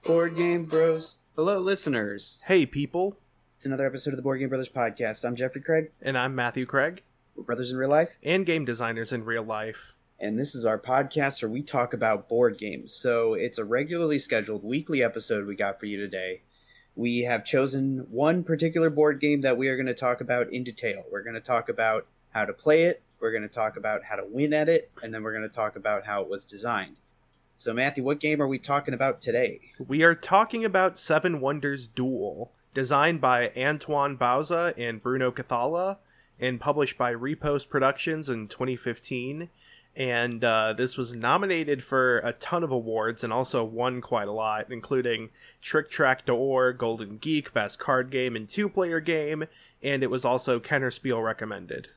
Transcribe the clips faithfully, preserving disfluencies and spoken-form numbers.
Board Game Bros. Hello, listeners. Hey, people. It's another episode of the Board Game Brothers podcast. I'm Jeffrey Craig. And I'm Matthew Craig. We're brothers in real life. And game designers in real life. And this is our podcast where we talk about board games. So it's a regularly scheduled weekly episode we got for you today. We have chosen one particular board game that we are going to talk about in detail. We're going to talk about how to play it. We're going to talk about how to win at it. And then we're going to talk about how it was designed. So, Matthew, what game are we talking about today? We are talking about Seven Wonders Duel, designed by Antoine Bauza and Bruno Cathala, and published by Repost Productions in twenty fifteen. And uh, this was nominated for a ton of awards and also won quite a lot, including Trick Track d'Or, Golden Geek, Best Card Game and Two-Player Game, and it was also Kenner Spiel recommended.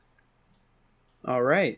All right.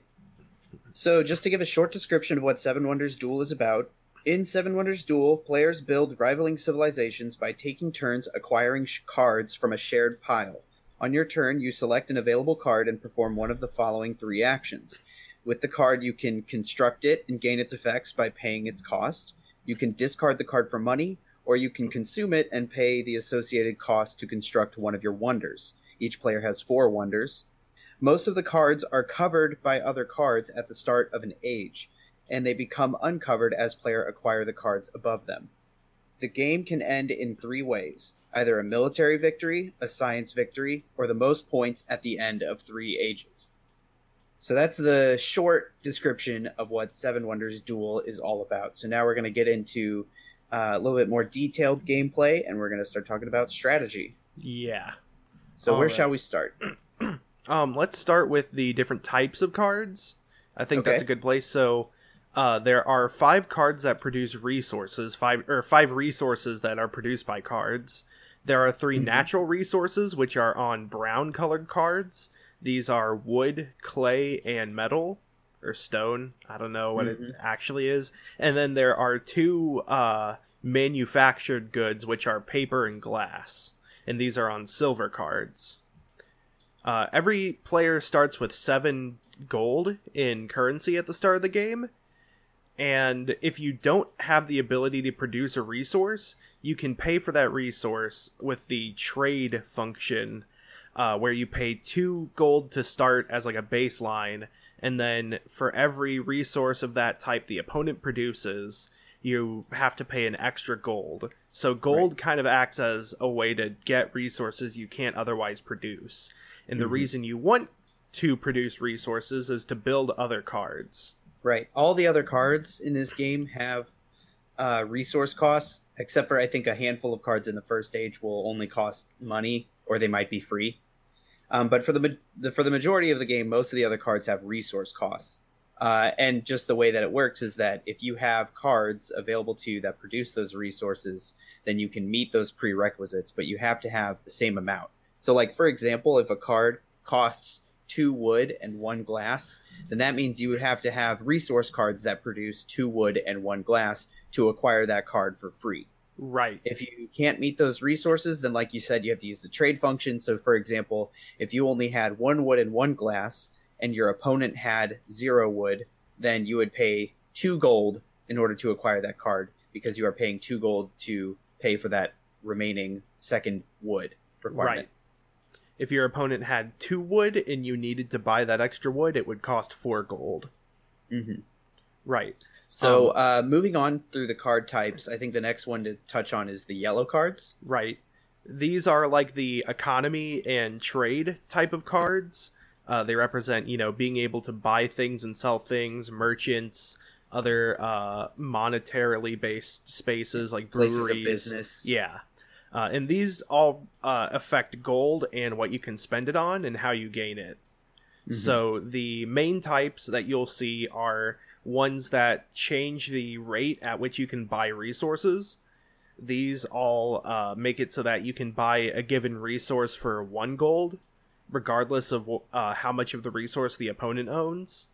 So, just to give a short description of what Seven Wonders Duel is about, in Seven Wonders Duel, players build rivaling civilizations by taking turns acquiring sh- cards from a shared pile. On your turn, you select an available card and perform one of the following three actions. With the card, you can construct it and gain its effects by paying its cost. You can discard the card for money, or you can consume it and pay the associated cost to construct one of your wonders. Each player has four wonders. Most of the cards are covered by other cards at the start of an age, and they become uncovered as players acquire the cards above them. The game can end in three ways, either a military victory, a science victory, or the most points at the end of three ages. So that's the short description of what Seven Wonders Duel is all about. So now we're going to get into uh, a little bit more detailed gameplay, and we're going to start talking about strategy. Yeah. So All where right. shall we start? Um, let's start with the different types of cards. I think Okay. that's a good place. So, uh, there are five cards that produce resources, five or five resources that are produced by cards. There are three Mhm. natural resources, which are on brown colored cards. These are wood, clay, and metal, or stone. I don't know what Mhm. it actually is. And then there are two uh, manufactured goods, which are paper and glass. And these are on silver cards. Uh, every player starts with seven gold in currency at the start of the game. And if you don't have the ability to produce a resource, you can pay for that resource with the trade function, uh, where you pay two gold to start as like a baseline. And then for every resource of that type the opponent produces, you have to pay an extra gold. So gold Right. kind of acts as a way to get resources you can't otherwise produce. And the Mhm. reason you want to produce resources is to build other cards. Right. All the other cards in this game have uh, resource costs, except for I think a handful of cards in the first stage will only cost money, or they might be free. Um, but for the, ma- the for the majority of the game, most of the other cards have resource costs. Uh, and just the way that it works is that if you have cards available to you that produce those resources, then you can meet those prerequisites, but you have to have the same amount. So, like, for example, if a card costs two wood and one glass, then that means you would have to have resource cards that produce two wood and one glass to acquire that card for free. Right. If you can't meet those resources, then like you said, you have to use the trade function. So, for example, if you only had one wood and one glass, and your opponent had zero wood, then you would pay two gold in order to acquire that card, because you are paying two gold to pay for that remaining second wood requirement. Right. If your opponent had two wood and you needed to buy that extra wood, it would cost four gold. Mm-hmm. Right. So, Um, uh, moving on through the card types, I think the next one to touch on is the yellow cards. Right. These are like the economy and trade type of cards. Uh, they represent, you know, being able to buy things and sell things, merchants, other uh, monetarily based spaces like Places breweries. of business. Yeah. Uh, and these all uh, affect gold and what you can spend it on and how you gain it. Mhm. So the main types that you'll see are ones that change the rate at which you can buy resources. These all uh, make it so that you can buy a given resource for one gold, regardless of uh, how much of the resource the opponent owns.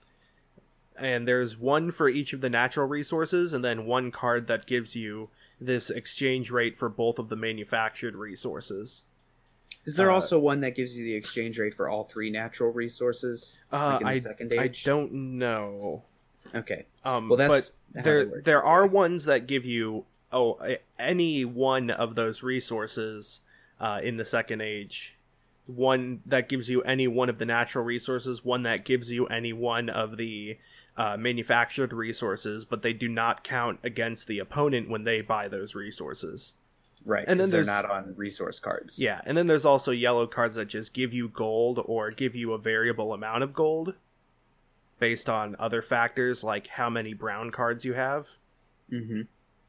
And there's one for each of the natural resources, and then one card that gives you this exchange rate for both of the manufactured resources. Is there Uh, also one that gives you the exchange rate for all three natural resources? Uh, like in the I, second I age? don't know. Okay. Um, Well, that's but how they there work. there are ones that give you oh any one of those resources uh, in the Second Age. One that gives you any one of the natural resources, one that gives you any one of the uh, manufactured resources, but they do not count against the opponent when they buy those resources. Right, and then they're not on resource cards. Yeah, and then there's also yellow cards that just give you gold or give you a variable amount of gold based on other factors like how many brown cards you have. Mm-hmm.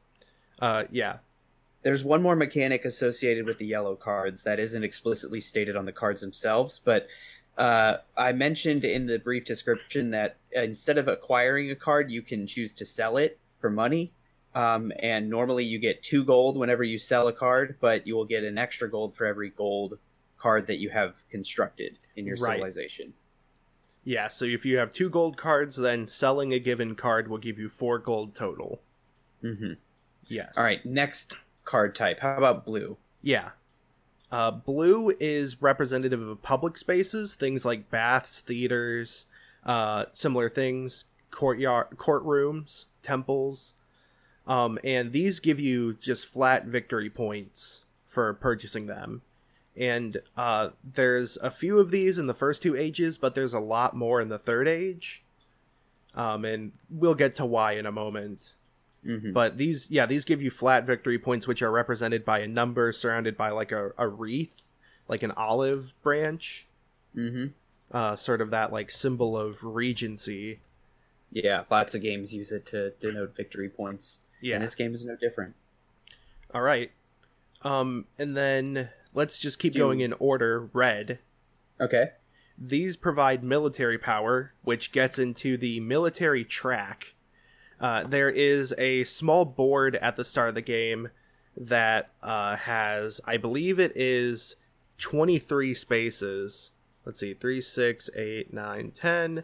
Uh, yeah. There's one more mechanic associated with the yellow cards that isn't explicitly stated on the cards themselves, but uh, I mentioned in the brief description that instead of acquiring a card, you can choose to sell it for money. Um, and normally you get two gold whenever you sell a card, but you will get an extra gold for every gold card that you have constructed in your right. civilization. Yeah, so if you have two gold cards, then selling a given card will give you four gold total. Mm-hmm. Yes. All right, next card type. How about blue? Yeah. Uh, blue is representative of public spaces, things like baths, theaters, uh, similar things, courtyard, courtrooms, temples. Um, and these give you just flat victory points for purchasing them. And uh, there's a few of these in the first two ages, but there's a lot more in the third age. Um, and we'll get to why in a moment. Mm-hmm. But these, yeah, these give you flat victory points, which are represented by a number surrounded by like a, a wreath, like an olive branch. Mm-hmm. Uh, sort of that like symbol of regency. Yeah, lots of games use it to denote victory points. Yeah. And this game is no different. All right. Um, and then let's just keep Do... going in order. Red. Okay. These provide military power, which gets into the military track. Uh, there is a small board at the start of the game that uh, has, I believe it is twenty-three spaces. Let's see, three, six, eight, nine, ten,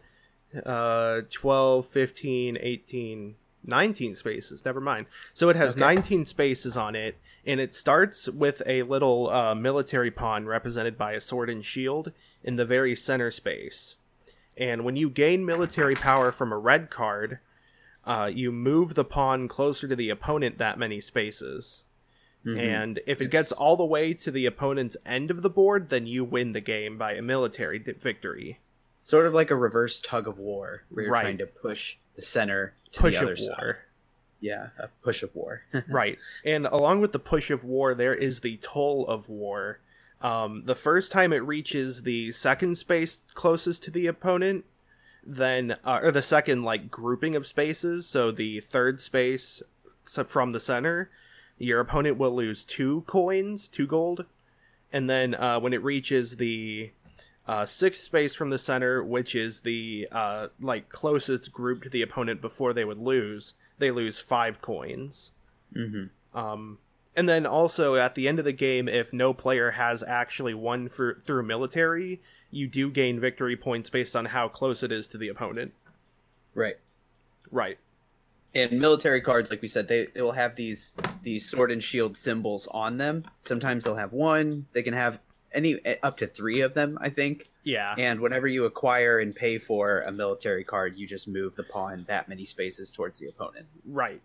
uh, twelve, fifteen, eighteen, nineteen spaces. Never mind. So it has okay. nineteen spaces on it, and it starts with a little uh, military pawn represented by a sword and shield in the very center space. And when you gain military power from a red card, Uh, you move the pawn closer to the opponent that many spaces. Mm-hmm. And if it gets all the way to the opponent's end of the board, then you win the game by a military di- victory. Sort of like a reverse tug of war, where you're right. trying to push the center to push the other of war. side. Yeah, a push of war. Right. And along with the push of war, there is the toll of war. Um, the first time it reaches the second space closest to the opponent, then uh, or the second like grouping of spaces, so the third space so from the center, your opponent will lose two coins, two gold, and then uh, when it reaches the uh, sixth space from the center, which is the uh, like closest group to the opponent before they would lose, they lose five coins. Mm-hmm. Um, and then also at the end of the game, if no player has actually won for, through military, you do gain victory points based on how close it is to the opponent. Right. Right. And military cards, like we said, they, they will have these these sword and shield symbols on them. Sometimes they'll have one. They can have any up to three of them, I think. Yeah. And whenever you acquire and pay for a military card, you just move the pawn that many spaces towards the opponent. Right.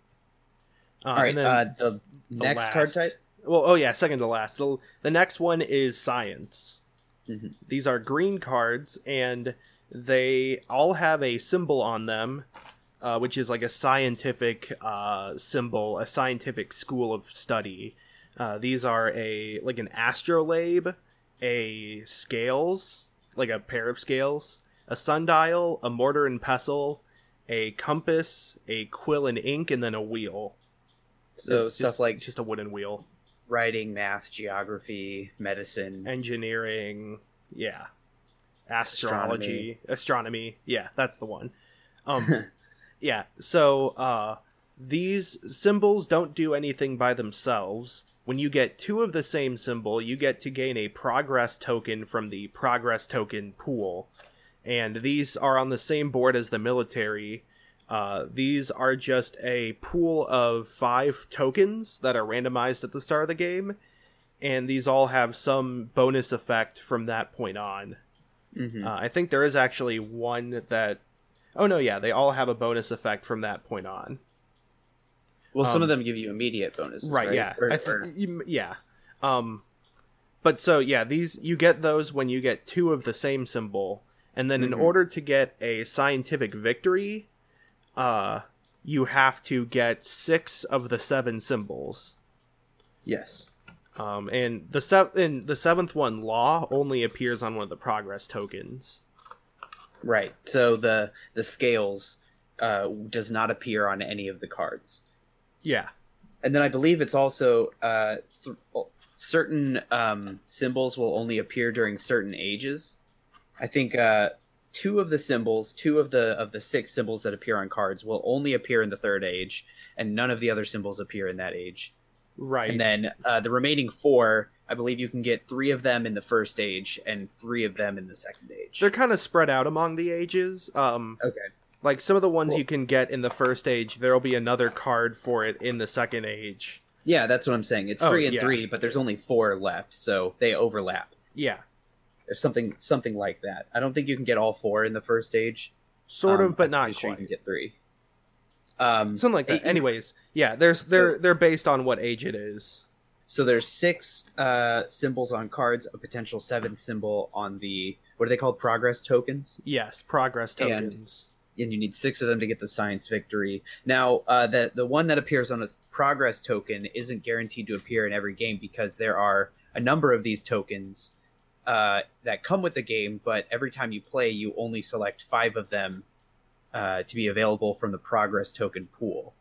Uh, All right. Uh, the, the next last. card type? Well, oh yeah, second to last. The, the next one is science. Mm-hmm. These are green cards, and they all have a symbol on them, uh, which is like a scientific uh, symbol, a scientific school of study. Uh, these are a like an astrolabe, a scales, like a pair of scales, a sundial, a mortar and pestle, a compass, a quill and ink, and then a wheel. So it's stuff just, like just a wooden wheel. Writing, math, geography, medicine, engineering, yeah, astrology, astronomy. astronomy, yeah, that's the one. Um, yeah. So uh, these symbols don't do anything by themselves. When you get two of the same symbol, you get to gain a progress token from the progress token pool, and these are on the same board as the military. Uh, these are just a pool of five tokens that are randomized at the start of the game, and these all have some bonus effect from that point on. Mm-hmm. Uh, I think there is actually one that... Oh no, yeah, they all have a bonus effect from that point on. Well, some Um, of them give you immediate bonuses, right? right, yeah. Or, I th- or- you- yeah. Um, but so, yeah, these you get those when you get two of the same symbol. And then in Mhm. order to get a scientific victory, uh, you have to get six of the seven symbols. yes. Um, and the se- and the seventh one, law, only appears on one of the progress tokens. Right. So the the scales uh, does not appear on any of the cards. Yeah. And then I believe it's also uh, th- certain um, symbols will only appear during certain ages. I think uh, two of the symbols, two of the of the six symbols that appear on cards will only appear in the third age, and none of the other symbols appear in that age. Right. And then uh, the remaining four, I believe you can get three of them in the first age and three of them in the second age. They're kind of spread out among the ages. Um, Okay. like some of the ones Cool. you can get in the first age, there'll be another card for it in the second age. Yeah, that's what I'm saying. It's Oh, three and yeah. three, but there's only four left, so they overlap. Yeah. There's something something like that. I don't think you can get all four in the first stage. Sort Um, of, but I'm not pretty sure quite. you can get three. Um, Something like that. it- Anyways, yeah, there's they're they're based on what age it is. So there's six uh, symbols on cards, a potential seventh symbol on the, what are they called? Progress tokens. Yes, progress And- tokens. And you need six of them to get the science victory. Now, uh, the the one that appears on a progress token isn't guaranteed to appear in every game because there are a number of these tokens uh, that come with the game, but every time you play, you only select five of them uh, to be available from the progress token pool.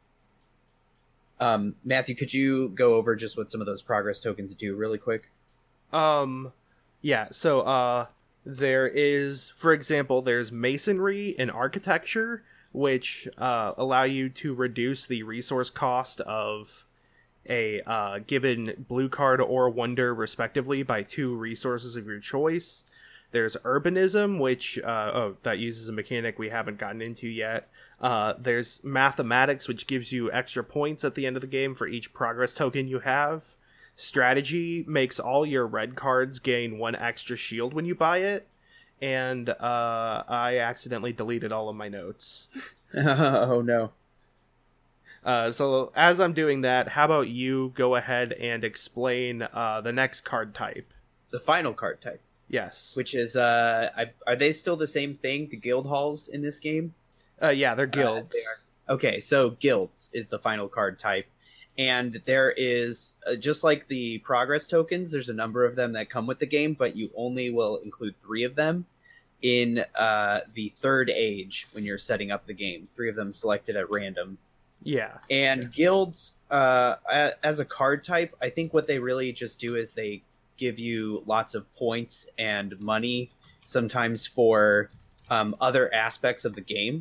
Um, Matthew, could you go over just what some of those progress tokens do really quick? Um, yeah. So, uh, there is, for example, there's masonry and architecture, which uh, allow you to reduce the resource cost of a uh, given blue card or wonder, respectively, by two resources of your choice. There's urbanism, which uh, oh, that uses a mechanic we haven't gotten into yet. Uh, there's mathematics, which gives you extra points at the end of the game for each progress token you have. Strategy makes all your red cards gain one extra shield when you buy it. And uh, I accidentally deleted all of my notes. Oh no. Uh, so as I'm doing that, how about you go ahead and explain uh, the next card type? The final card type, Yes. which is uh, I, are they still the same thing? The guild halls in this game? Uh, yeah, they're Uh, guilds. they are. Okay, so guilds is the final card type, and there is uh, just like the progress tokens. There's a number of them that come with the game, but you only will include three of them in uh, the third age when you're setting up the game. Three of them selected at random. Yeah. And guilds, uh, a- as a card type, I think what they really just do is they give you lots of points and money, sometimes for um, other aspects of the game.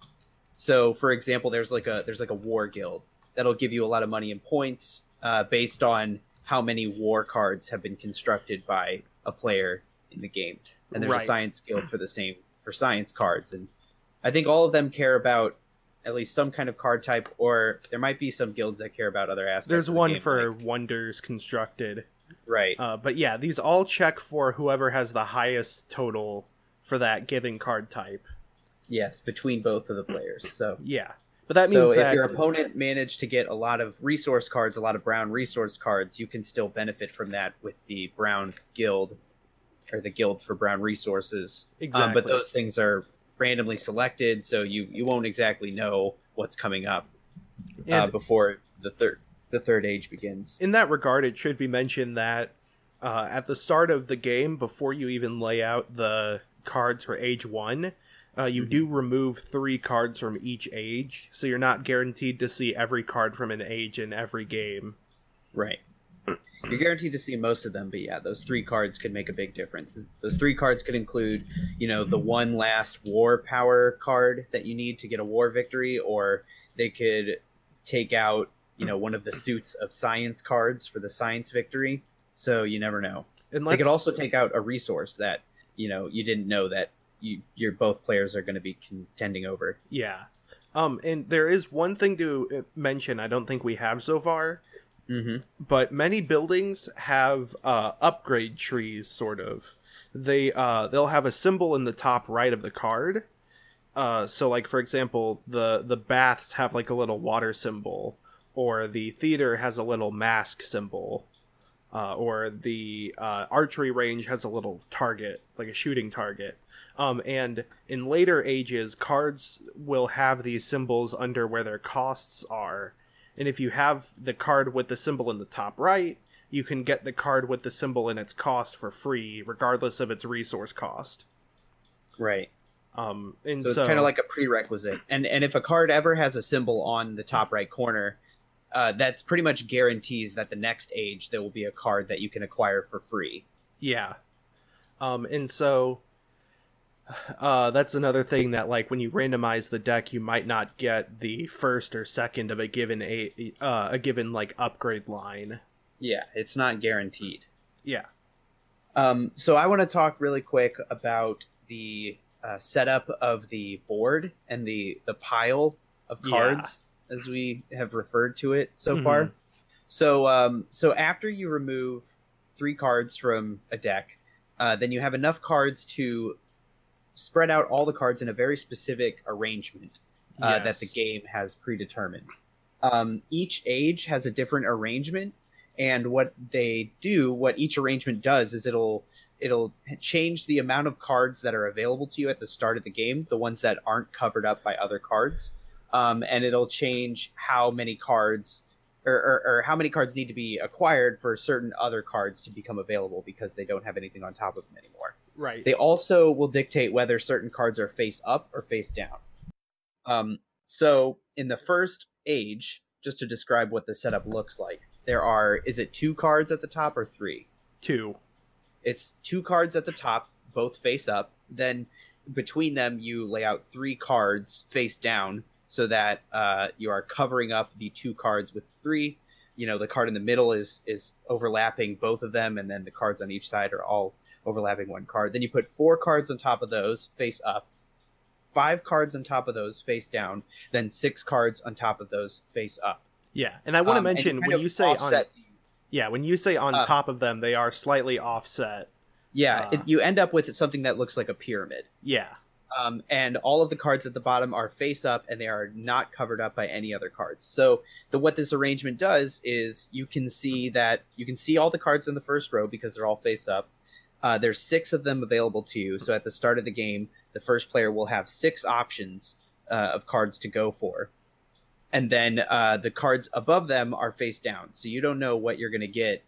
So, for example, there's like a there's like a war guild that'll give you a lot of money and points uh, based on how many war cards have been constructed by a player in the game. And there's Right. a science guild for the same for science cards, and I think all of them care about at least some kind of card type, or there might be some guilds that care about other aspects. There's of the one game, for like- wonders constructed. right. Uh, but yeah, these all check for whoever has the highest total for that given card type. Yes, between both of the players. So, Yeah. But that so means if that your opponent managed to get a lot of resource cards, a lot of brown resource cards, you can still benefit from that with the brown guild or the guild for brown resources. exactly. Um, but those things are randomly selected, so you you won't exactly know what's coming up uh, And- before the third the third age begins. in that regard, it should be mentioned that uh, at the start of the game, before you even lay out the cards for age one, uh, you Mhm. do remove three cards from each age, so you're not guaranteed to see every card from an age in every game. Right. You're guaranteed to see most of them, but yeah, those three cards could make a big difference. Those three cards could include, you know, the one last war power card that you need to get a war victory, or they could take out, you know, one of the suits of science cards for the science victory. So you never know. And They let's, could also take out a resource that, you know, you didn't know that you your both players are going to be contending over. yeah. Um, and there is one thing to uh, mention I don't think we have so far, Mm-hmm. but many buildings have uh, upgrade trees, sort of. They uh, they'll have a symbol in the top right of the card. Uh, so, like for example, the the baths have like a little water symbol, or the theater has a little mask symbol, uh, or the uh, archery range has a little target, like a shooting target. Um, and in later ages, cards will have these symbols under where their costs are. And if you have the card with the symbol in the top right, you can get the card with the symbol in its cost for free, regardless of its resource cost. Right. Um, and so it's so, kind of like a prerequisite. And and if a card ever has a symbol on the top right corner, uh, that's pretty much guarantees that the next age there will be a card that you can acquire for free. Yeah. Um, and so uh, that's another thing that, like, when you randomize the deck, you might not get the first or second of a given a uh, a given like upgrade line. Yeah, it's not guaranteed. Yeah. Um, so I want to talk really quick about the uh, setup of the board and the the pile of cards, yeah. as we have referred to it so mm-hmm. far. So um, so after you remove three cards from a deck, uh, then you have enough cards to spread out all the cards in a very specific arrangement uh, yes. that the game has predetermined. Um, each age has a different arrangement, and what they do, what each arrangement does, is it'll it'll change the amount of cards that are available to you at the start of the game, the ones that aren't covered up by other cards, um, and it'll change how many cards or, or, or how many cards need to be acquired for certain other cards to become available because they don't have anything on top of them anymore. Right. They also will dictate whether certain cards are face up or face down. Um, so in the first age, just to describe what the setup looks like, there are, is it two cards at the top or three? Two. It's two cards at the top, both face up. Then between them, you lay out three cards face down so that uh, you are covering up the two cards with three. You know, the card in the middle is is overlapping both of them, and then the cards on each side are all overlapping one card. Then you put four cards on top of those face up, five cards on top of those face down, then six cards on top of those face up. Yeah, and I want to um, mention when you say on, yeah, when you say on uh, top of them, they are slightly offset. Yeah, uh, it, you end up with something that looks like a pyramid. Yeah, um, and all of the cards at the bottom are face up, and they are not covered up by any other cards. So the what this arrangement does is you can see that you can see all the cards in the first row because they're all face up. Uh, there's six of them available to you. So at the start of the game, the first player will have six options uh, of cards to go for. And then uh, the cards above them are face down. So you don't know what you're going to get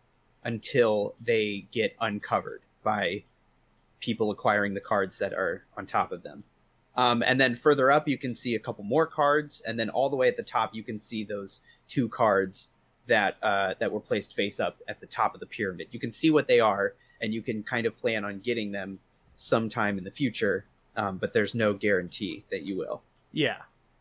until they get uncovered by people acquiring the cards that are on top of them. Um, and then further up, you can see a couple more cards. And then all the way at the top, you can see those two cards that uh, that were placed face up at the top of the pyramid. You can see what they are, and you can kind of plan on getting them sometime in the future. Um, but there's no guarantee that you will. Yeah.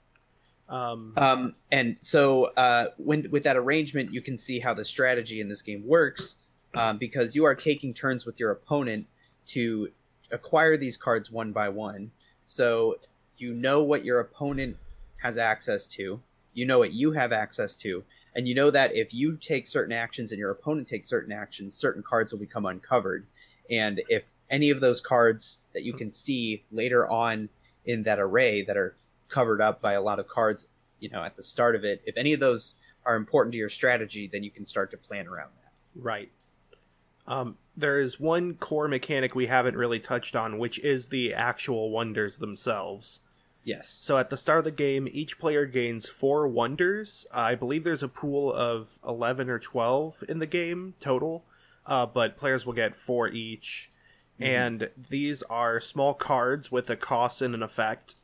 Um, um, and so uh, when with that arrangement, you can see how the strategy in this game works, um, because you are taking turns with your opponent to acquire these cards one by one. So you know what your opponent has access to, you know what you have access to, and you know that if you take certain actions and your opponent takes certain actions, certain cards will become uncovered. And if any of those cards that you can see later on in that array that are covered up by a lot of cards, you know, at the start of it, if any of those are important to your strategy, then you can start to plan around that. Right. Um, there is one core mechanic we haven't really touched on, which is the actual wonders themselves. Yes. So at the start of the game, each player gains four wonders. Uh, I believe there's a pool of eleven or twelve in the game total, uh, but players will get four each. Mm-hmm. And these are small cards with a cost and an effect.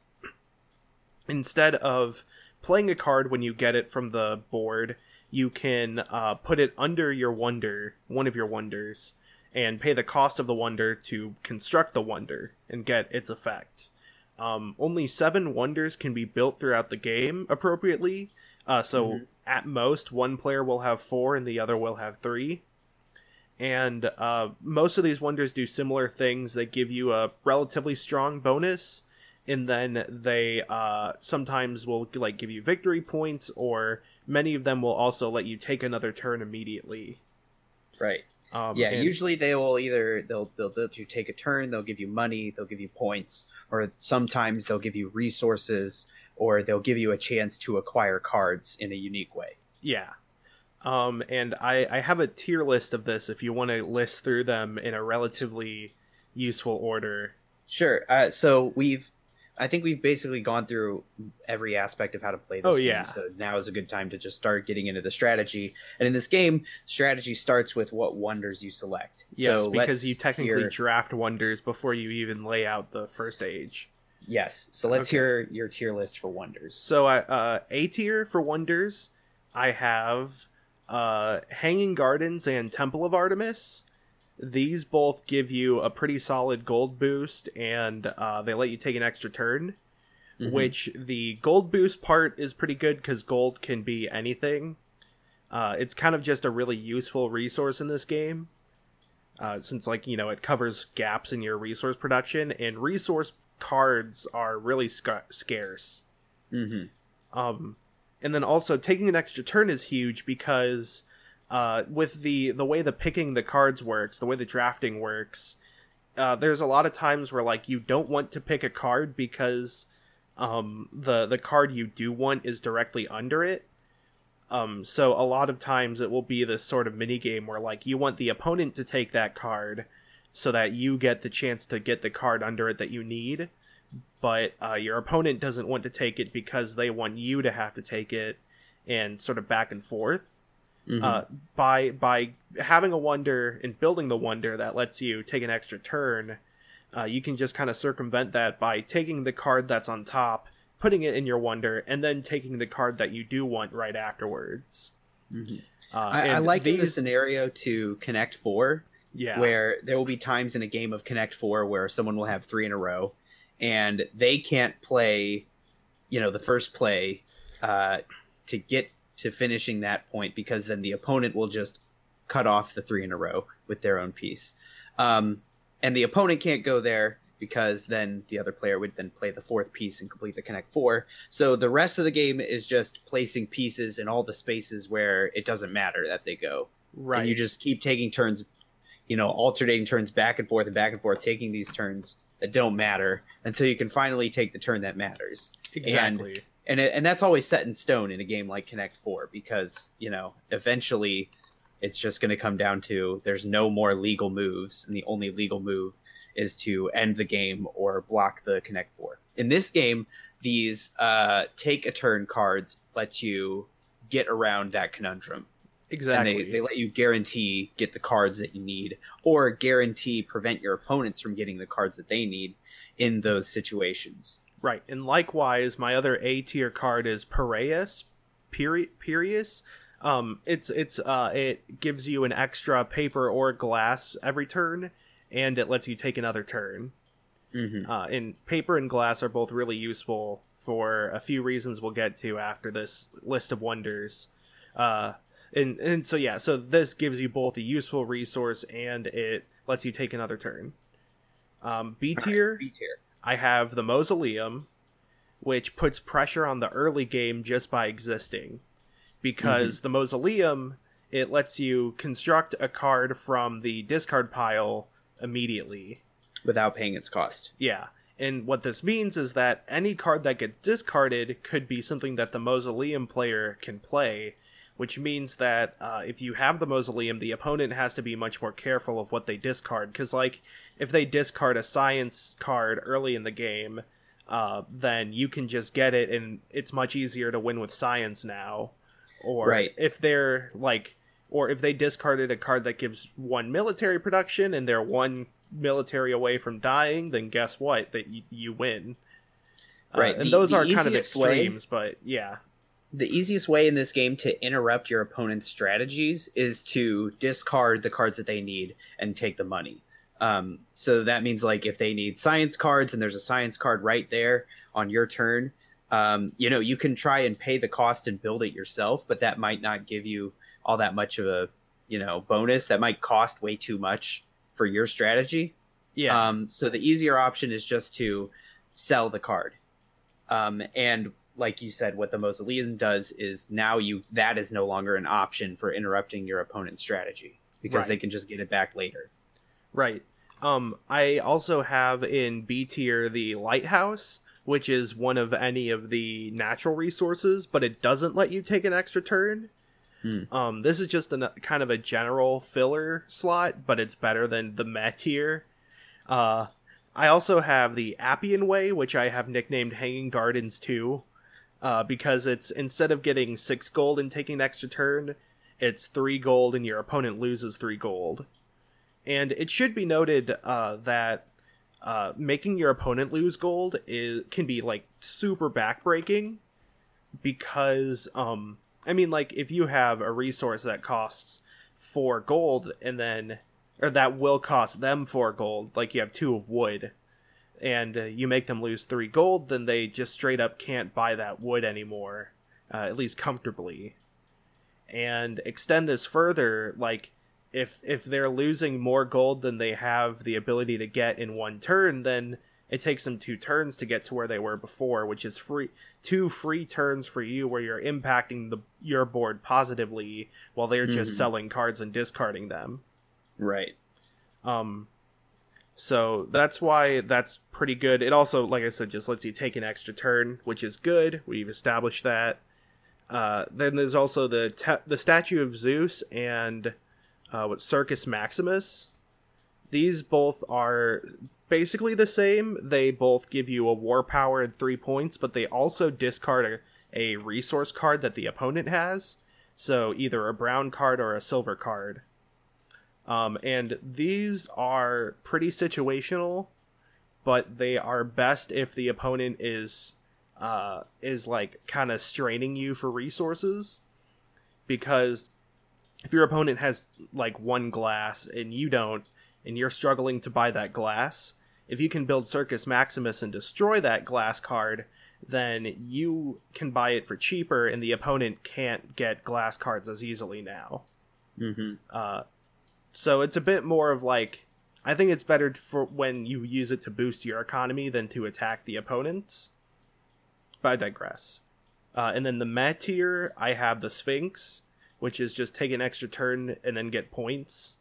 Instead of playing a card when you get it from the board, you can uh, put it under your wonder, one of your wonders, and pay the cost of the wonder to construct the wonder and get its effect. Um, only seven wonders can be built throughout the game appropriately, uh, so mm-hmm. at most one player will have four and the other will have three. And uh, most of these wonders do similar things. They give you a relatively strong bonus, and then they uh, sometimes will like give you victory points, or many of them will also let you take another turn immediately. Right. Um, yeah. and... Usually they will either they'll they'll let you take a turn, they'll give you money, they'll give you points, or sometimes they'll give you resources, or they'll give you a chance to acquire cards in a unique way. Yeah. Um, and I, I have a tier list of this if you want to list through them in a relatively useful order. Sure. Uh, so we've, I think we've basically gone through every aspect of how to play this Oh, game. yeah. So now is a good time to just start getting into the strategy. And in this game, strategy starts with what wonders you select. Yes, so because you technically hear... draft wonders before you even lay out the first age. Yes. So let's Okay. hear your tier list for wonders. So I, uh, A tier for wonders, I have uh, Hanging Gardens and Temple of Artemis. These both give you a pretty solid gold boost, and uh, they let you take an extra turn, mm-hmm. which the gold boost part is pretty good because gold can be anything. Uh, it's kind of just a really useful resource in this game, uh, since, like, you know, it covers gaps in your resource production, and resource cards are really sc- scarce. Mm-hmm. Um, and then also taking an extra turn is huge because... Uh, with the, the way the picking the cards works, the way the drafting works, uh, there's a lot of times where, like, you don't want to pick a card because um, the, the card you do want is directly under it. Um, so a lot of times it will be this sort of minigame where, like, you want the opponent to take that card so that you get the chance to get the card under it that you need, but uh, your opponent doesn't want to take it because they want you to have to take it, and sort of back and forth. Mm-hmm. Uh, by by having a wonder and building the wonder that lets you take an extra turn, uh, you can just kind of circumvent that by taking the card that's on top, putting it in your wonder, and then taking the card that you do want right afterwards. Mm-hmm. Uh, I, I like these... in this scenario to connect four, yeah. where there will be times in a game of Connect Four where someone will have three in a row, and they can't play, you know, the first play uh, to get to finishing that point, because then the opponent will just cut off the three in a row with their own piece. Um, and the opponent can't go there because then the other player would then play the fourth piece and complete the Connect Four. So the rest of the game is just placing pieces in all the spaces where it doesn't matter that they go. Right. And you just keep taking turns, you know, alternating turns back and forth and back and forth, taking these turns that don't matter until you can finally take the turn that matters. Exactly. And, And it, and that's always set in stone in a game like Connect Four, because, you know, eventually it's just going to come down to there's no more legal moves, and the only legal move is to end the game or block the Connect Four. In this game, these uh, take a turn cards let you get around that conundrum. Exactly. And they, they let you guarantee get the cards that you need, or guarantee prevent your opponents from getting the cards that they need in those situations. Right, and likewise, my other A tier card is Piraeus. Piri- Piraeus. Um, it's it's uh, it gives you an extra paper or glass every turn, and it lets you take another turn. Mm-hmm. Uh, and paper and glass are both really useful for a few reasons we'll get to after this list of wonders. Uh, and and so yeah, so this gives you both a useful resource and it lets you take another turn. Um, B tier. Right, B tier. I have the Mausoleum, which puts pressure on the early game just by existing. Because mm-hmm. the Mausoleum, it lets you construct a card from the discard pile immediately. Without paying its cost. Yeah. And what this means is that any card that gets discarded could be something that the Mausoleum player can play, which means that uh, if you have the Mausoleum, the opponent has to be much more careful of what they discard. Because, like, if they discard a science card early in the game, uh, then you can just get it, and it's much easier to win with science now. Or right. if they're, like, or if they discarded a card that gives one military production, and they're one military away from dying, then guess what? That you, you win. Right. Uh, and the, those the are kind of extremes, way... but yeah. The easiest way in this game to interrupt your opponent's strategies is to discard the cards that they need and take the money. Um, so that means, like, if they need science cards and there's a science card right there on your turn, um, you know, you can try and pay the cost and build it yourself, but that might not give you all that much of a, you know, bonus. That might cost way too much for your strategy. Yeah. Um, so the easier option is just to sell the card. Um, and like you said, what the Mausoleum does is now you that is no longer an option for interrupting your opponent's strategy, because right. they can just get it back later. Right. Um, I also have in B tier the Lighthouse, which is one of any of the natural resources, but it doesn't let you take an extra turn. Hmm. Um, this is just a kind of a general filler slot, but it's better than the meh tier. Uh, I also have the Appian Way, which I have nicknamed Hanging Gardens two, uh, because it's instead of getting six gold and taking an extra turn, it's three gold and your opponent loses three gold. And it should be noted uh, that uh, making your opponent lose gold is can be like super backbreaking, because um, I mean, like if you have a resource that costs four gold and then or that will cost them four gold, like you have two of wood, and uh, you make them lose three gold, then they just straight up can't buy that wood anymore, uh, at least comfortably. And extend this further, like if if they're losing more gold than they have the ability to get in one turn, then it takes them two turns to get to where they were before, which is free two free turns for you where you're impacting the your board positively while they're mm-hmm. just selling cards and discarding them. Right. Um, so that's why that's pretty good. It also, like I said, just lets you take an extra turn, which is good. We've established that. Uh, then there's also the te- the Statue of Zeus and uh, what Circus Maximus. These both are basically the same. They both give you a war power and three points, but they also discard a, a resource card that the opponent has. So either a brown card or a silver card. Um, and these are pretty situational, but they are best if the opponent is uh, is like kind of straining you for resources. Because if your opponent has like one glass and you don't, and you're struggling to buy that glass, if you can build Circus Maximus and destroy that glass card, then you can buy it for cheaper, and the opponent can't get glass cards as easily now. Mm-hmm. Uh, so it's a bit more of like, I think it's better for when you use it to boost your economy than to attack the opponents. But I digress. Uh, and then the meh tier, I have the Sphinx, which is just take an extra turn and then get points.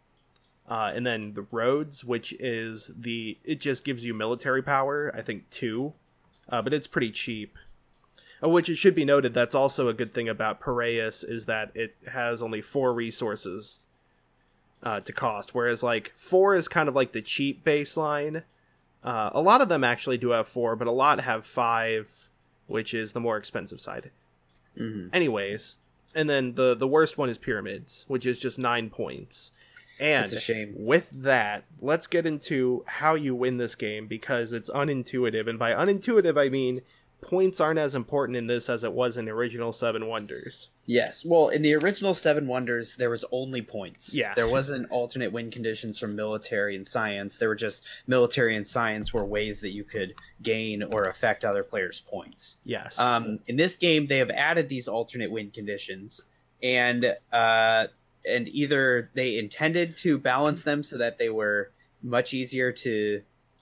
Uh, and then the Rhodes, which is the, it just gives you military power, I think two, uh, but it's pretty cheap. Uh, which it should be noted, that's also a good thing about Piraeus, is that it has only four resources uh, to cost, whereas like four is kind of like the cheap baseline. Uh, a lot of them actually do have four, but a lot have five, which is the more expensive side. Mm-hmm. Anyways, and then the, the worst one is Pyramids, which is just nine points. And That's a shame. With that, let's get into how you win this game, because it's unintuitive. And by unintuitive, I mean points aren't as important in this as it was in the original Seven Wonders. Yes. Well, in the original Seven Wonders, there was only points. Yeah. There wasn't alternate win conditions from military and science. There were just military and science were ways that you could gain or affect other players' points. Yes. Um, in this game, they have added these alternate win conditions, and uh, and either they intended to balance them so that they were much easier to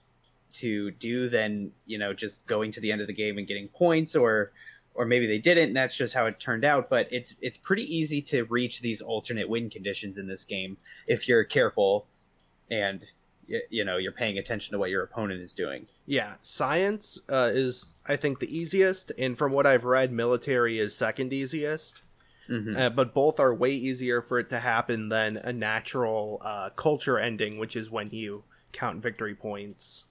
to do than, you know, just going to the end of the game and getting points, or or maybe they didn't, and that's just how it turned out. But it's it's pretty easy to reach these alternate win conditions in this game if you're careful and, you know, you're paying attention to what your opponent is doing. Yeah, science uh, is, I think, the easiest, and from what I've read, military is second easiest. Mm-hmm. Uh, but both are way easier for it to happen than a natural uh, culture ending, which is when you count victory points.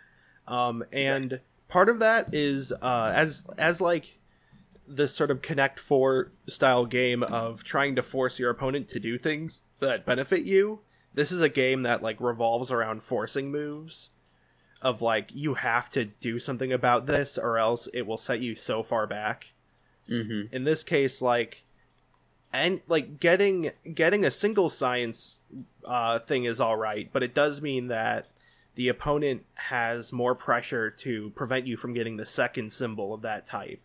Um, and right. part of that is uh, as as like this sort of Connect Four style game of trying to force your opponent to do things that benefit you. This is a game that like revolves around forcing moves, of like you have to do something about this or else it will set you so far back. Mm-hmm. In this case, like and like getting getting a single science uh, thing is all right, but it does mean that the opponent has more pressure to prevent you from getting the second symbol of that type.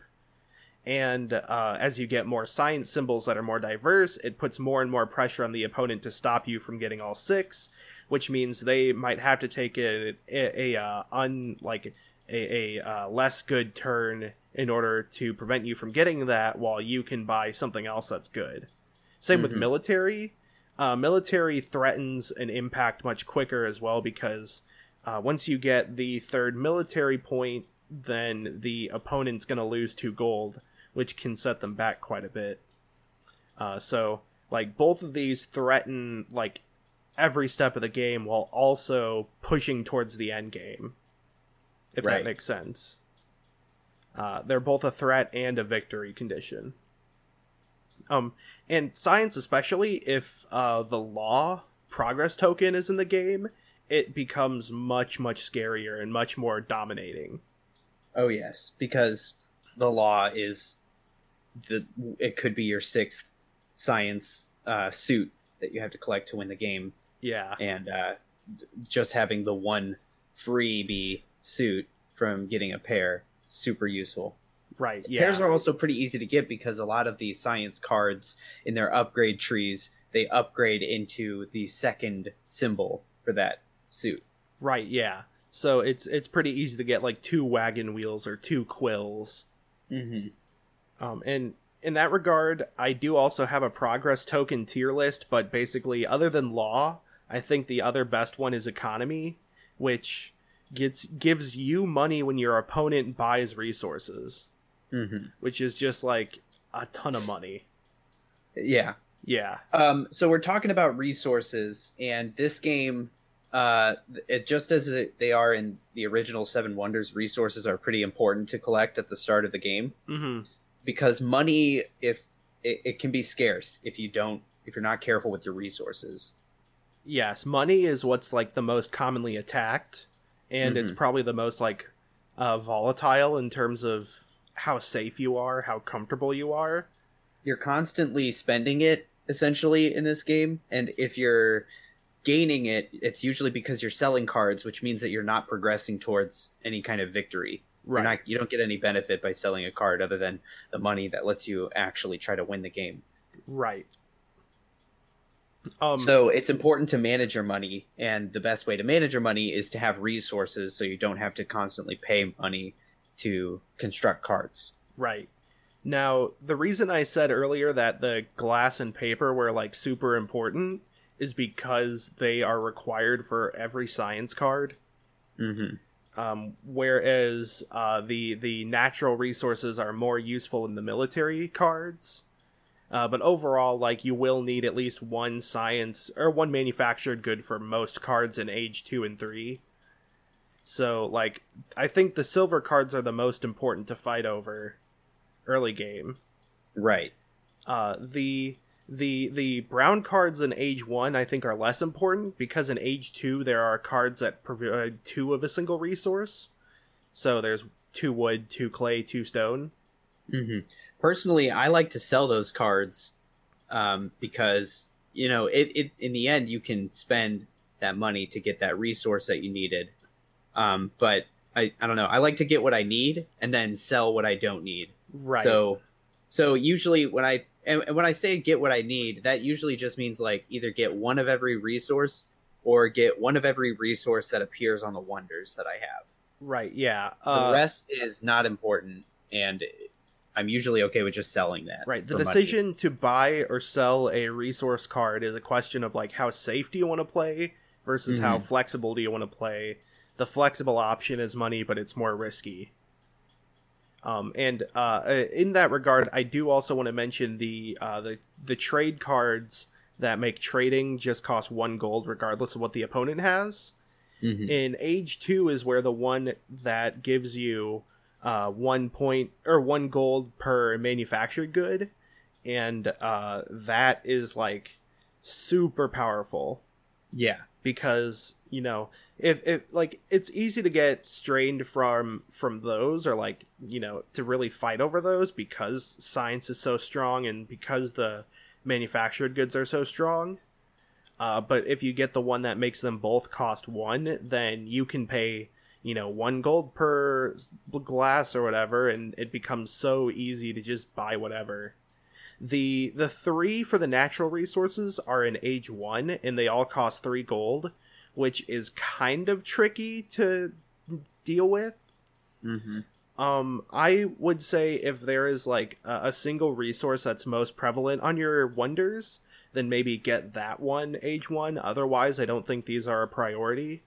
And uh, as you get more science symbols that are more diverse, it puts more and more pressure on the opponent to stop you from getting all six, which means they might have to take a a, a uh, un like a, a uh, less good turn in order to prevent you from getting that, while you can buy something else that's good. Same mm-hmm. with military. Uh, military threatens an impact much quicker as well, because Uh, once you get the third military point, then the opponent's going to lose two gold, which can set them back quite a bit. Uh, so like both of these threaten like every step of the game while also pushing towards the end game, if Right. that makes sense. Uh, they're both a threat and a victory condition. Um, and science, especially if uh, the law progress token is in the game, it becomes much, much scarier and much more dominating. Oh yes, because the law is the it could be your sixth science uh, suit that you have to collect to win the game. Yeah. And uh, just having the one freebie suit from getting a pair, super useful. Right, yeah. Pairs are also pretty easy to get because a lot of the science cards in their upgrade trees, they upgrade into the second symbol for that suit. Right, yeah. So it's it's pretty easy to get like two wagon wheels or two quills. Mm-hmm. Um, and in that regard, I do also have a progress token tier list, but basically, other than law, I think the other best one is economy, which gets gives you money when your opponent buys resources, Mm-hmm. which is just like a ton of money. Yeah. Yeah. Um, so we're talking about resources, and this game, uh, it just as it, they are in the original Seven Wonders, resources are pretty important to collect at the start of the game. Mm-hmm. Because money, if it, it can be scarce if you don't, if you're not careful with your resources. Yes, money is what's like the most commonly attacked, and Mhm. it's probably the most like uh, volatile in terms of how safe you are, how comfortable you are. You're constantly spending it essentially in this game, and if you're gaining it, it's usually because you're selling cards, which means that you're not progressing towards any kind of victory. Right. You're not, you don't get any benefit by selling a card other than the money that lets you actually try to win the game. Right. Um, so it's important to manage your money, and the best way to manage your money is to have resources so you don't have to constantly pay money to construct cards. Right. Now, the reason I said earlier that the glass and paper were like super important is because they are required for every science card. Mm-hmm. Um, whereas uh, the the natural resources are more useful in the military cards. Uh, but overall, like, you will need at least one science or one manufactured good for most cards in age two and three. So, like, I think the silver cards are the most important to fight over early game. Right. Uh, the the the brown cards in age one, I think, are less important because in age two there are cards that provide two of a single resource. So there's two wood, two clay, two stone. Mm-hmm. Personally, I like to sell those cards um, because, you know, it, it in the end, you can spend that money to get that resource that you needed. Um, but I, I don't know. I like to get what I need and then sell what I don't need. Right. So, so usually when I, and when I say get what I need, that usually just means like either get one of every resource or get one of every resource that appears on the wonders that I have. Right, yeah. The Uh, rest is not important, and I'm usually okay with just selling that. Right. The for money. decision to buy or sell a resource card is a question of like how safe do you want to play versus how Mhm. flexible do you want to play. The flexible option is money, but it's more risky. Um, and uh, in that regard, I do also want to mention the uh, the the trade cards that make trading just cost one gold regardless of what the opponent has. Mhm. In age two is where the one that gives you uh, one point or one gold per manufactured good, and uh, that is like super powerful Yeah. because you know if if like it's easy to get strained from from those or like you know to really fight over those because science is so strong and because the manufactured goods are so strong. Uh, but if you get the one that makes them both cost one, then you can pay, you know, one gold per glass or whatever, and it becomes so easy to just buy whatever. The the three for the natural resources are in age one, and they all cost three gold, which is kind of tricky to deal with. Mm-hmm. Um, I would say if there is like a, a single resource that's most prevalent on your wonders, then maybe get that one age one. Otherwise, I don't think these are a priority.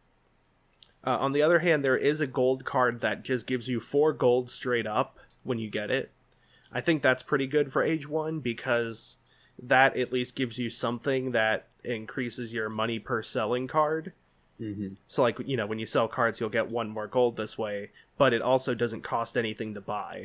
Uh, on the other hand, there is a gold card that just gives you four gold straight up when you get it. I think that's pretty good for age one because that at least gives you something that increases your money per selling card. Mm-hmm. So, like, you know, when you sell cards, you'll get one more gold this way, but it also doesn't cost anything to buy.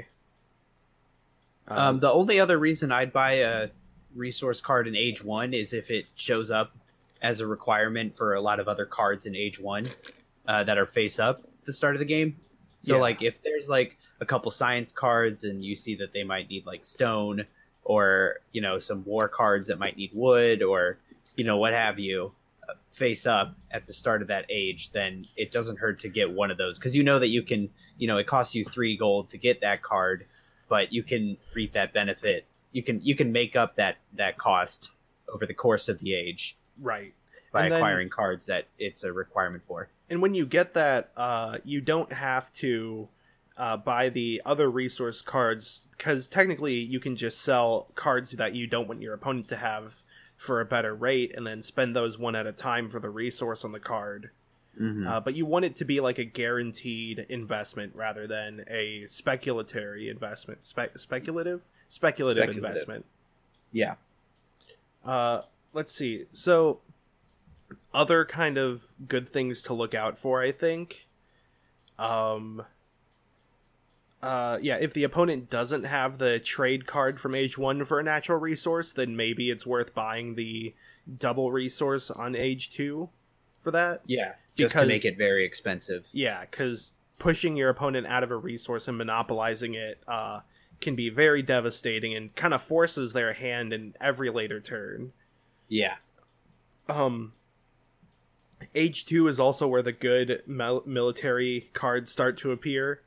Um, Um, the only other reason I'd buy a resource card in Age one is if it shows up as a requirement for a lot of other cards in Age one uh, that are face up at the start of the game. So, Yeah. like, if there's, like, a couple science cards and you see that they might need, like, stone or, you know, some war cards that might need wood or, you know, what have you, uh, face up at the start of that age, then it doesn't hurt to get one of those. Because you know that you can, you know, it costs you three gold to get that card, but you can reap that benefit. You can you can make up that, that cost over the course of the age right. by And then- acquiring cards that it's a requirement for. And when you get that, uh, you don't have to uh, buy the other resource cards, because technically you can just sell cards that you don't want your opponent to have for a better rate, and then spend those one at a time for the resource on the card. Mm-hmm. Uh, but you want it to be like a guaranteed investment rather than a speculatory investment. Spe- speculative? Speculative? Speculative. investment. Yeah. Uh, let's see. So, other kind of good things to look out for, I think. Um, uh, yeah, if the opponent doesn't have the trade card from Age one for a natural resource, then maybe it's worth buying the double resource on Age two for that. Yeah. Just to Because- make it very expensive. Yeah, because pushing your opponent out of a resource and monopolizing it uh, can be very devastating and kind of forces their hand in every later turn. Yeah. Um, Age two is also where the good mil- military cards start to appear.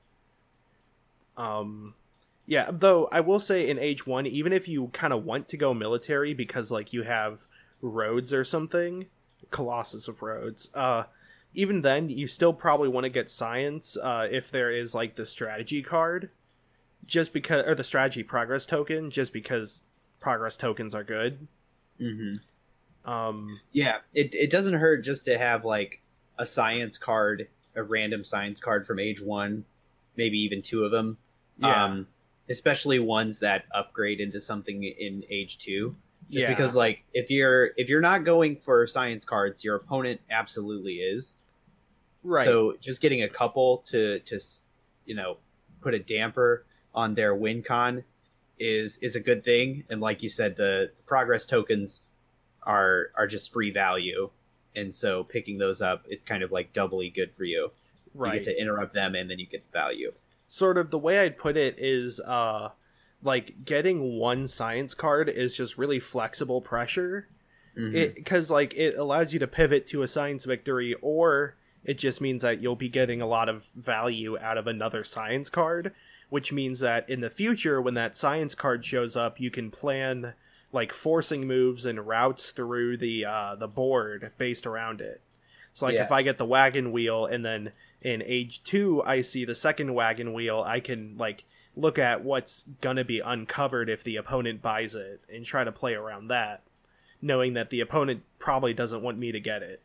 Um, yeah, though I will say in Age one, even if you kind of want to go military because, like, you have Rhodes or something, Colossus of Rhodes, uh, even then, you still probably want to get Science uh, if there is, like, the strategy card, just because, or the strategy progress token, just because progress tokens are good. Mm-hmm. Um, Yeah, it it doesn't hurt just to have like a science card, a random science card from Age one, maybe even two of them. Yeah. Um, especially ones that upgrade into something in Age two. Just yeah. because, like, if you're if you're not going for science cards, your opponent absolutely is. Right. So just getting a couple to to you know put a damper on their win con is is a good thing. And like you said, the progress tokens are are just free value, and so picking those up, it's kind of like doubly good for you. right. You get to interrupt them, and then you get the value. Sort of the way I'd put it is, uh, like, getting one science card is just really flexible pressure. Mhm. It because like it allows you to pivot to a science victory, or it just means that you'll be getting a lot of value out of another science card, which means that in the future, when that science card shows up, you can plan like forcing moves and routes through the uh, the board based around it. So like Yes. if I get the wagon wheel and then in Age two I see the second wagon wheel, I can like look at what's gonna be uncovered if the opponent buys it and try to play around that, knowing that the opponent probably doesn't want me to get it.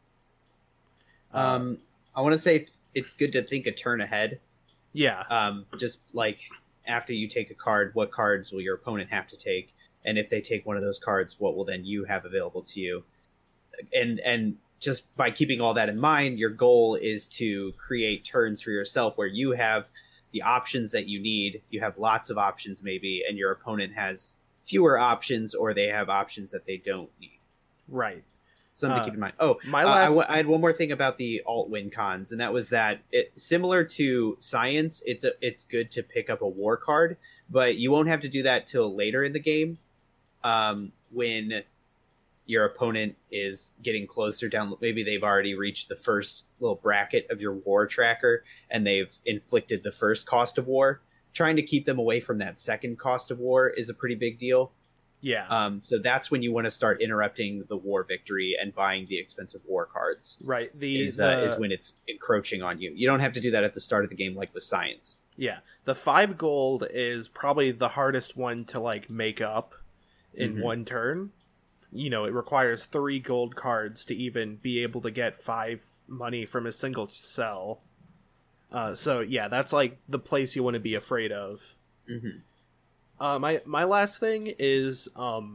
Um, I want to say it's good to think a turn ahead. Yeah. Um, just like after you take a card, what cards will your opponent have to take? And if they take one of those cards, what will then you have available to you? And and just by keeping all that in mind, your goal is to create turns for yourself where you have the options that you need. You have lots of options maybe, and your opponent has fewer options, or they have options that they don't need. Right. Something Uh, to keep in mind. Oh, my uh, I, last- w- I had one more thing about the alt win cons, and that was that it similar to science. It's a it's good to pick up a war card, but you won't have to do that till later in the game, um, when your opponent is getting closer down. Maybe they've already reached the first little bracket of your war tracker, and they've inflicted the first cost of war. Trying to keep them away from that second cost of war is a pretty big deal. Yeah. Um, so that's when you want to start interrupting the war victory and buying the expensive war cards. right. The, Is uh, the is when it's encroaching on you. You don't have to do that at the start of the game like with science. yeah, the five gold is probably the hardest one to like make up in Mhm. one turn. You know, it requires three gold cards to even be able to get five money from a single cell. Uh, so yeah, that's like the place you want to be afraid of. Mm-hmm. Uh, my my last thing is um,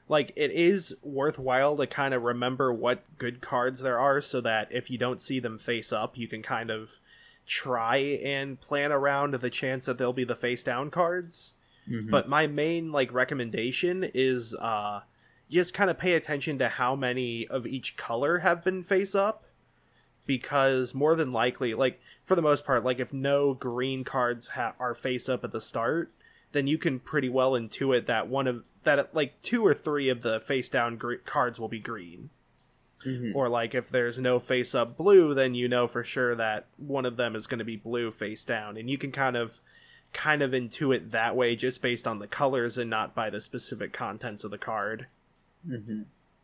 like, it is worthwhile to kind of remember what good cards there are, so that if you don't see them face up, you can kind of try and plan around the chance that they'll be the face down cards. Mm-hmm. But my main, like, recommendation is uh just kind of pay attention to how many of each color have been face up, because more than likely, like, for the most part, like, if no green cards ha- are face up at the start, then you can pretty well intuit that one of that like two or three of the face down gr- cards will be green. Mm-hmm. Or, like, if there's no face up blue, then you know for sure that one of them is going to be blue face down, and you can kind of kind of intuit that way just based on the colors and not by the specific contents of the card. Mm-hmm.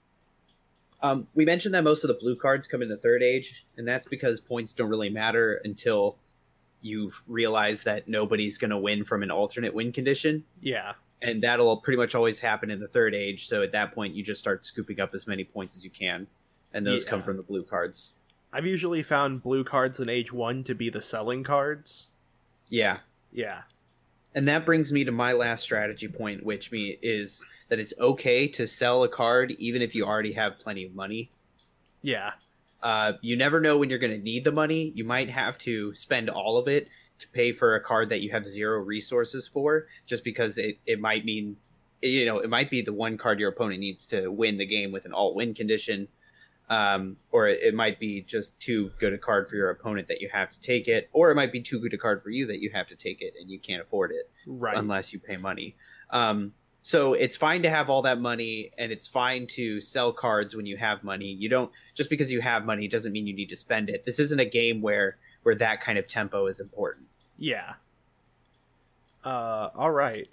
Um, we mentioned that most of the blue cards come in the third age, and that's because points don't really matter until you realize that nobody's going to win from an alternate win condition. Yeah. And that'll pretty much always happen in the third age, so at that point you just start scooping up as many points as you can, and those yeah. come from the blue cards. I've usually found blue cards in age one to be the selling cards. Yeah. Yeah. And that brings me to my last strategy point, which me is that it's okay to sell a card even if you already have plenty of money. Yeah. Uh, you never know when you're going to need the money. You might have to spend all of it to pay for a card that you have zero resources for, just because it, it might mean, you know, it might be the one card your opponent needs to win the game with an all-win condition. Um, or it, it might be just too good a card for your opponent that you have to take it, or it might be too good a card for you that you have to take it and you can't afford it, right? Unless you pay money. Um, so it's fine to have all that money, and it's fine to sell cards when you have money. You don't, just because you have money doesn't mean you need to spend it. This isn't a game where where that kind of tempo is important. Yeah. Uh, all right.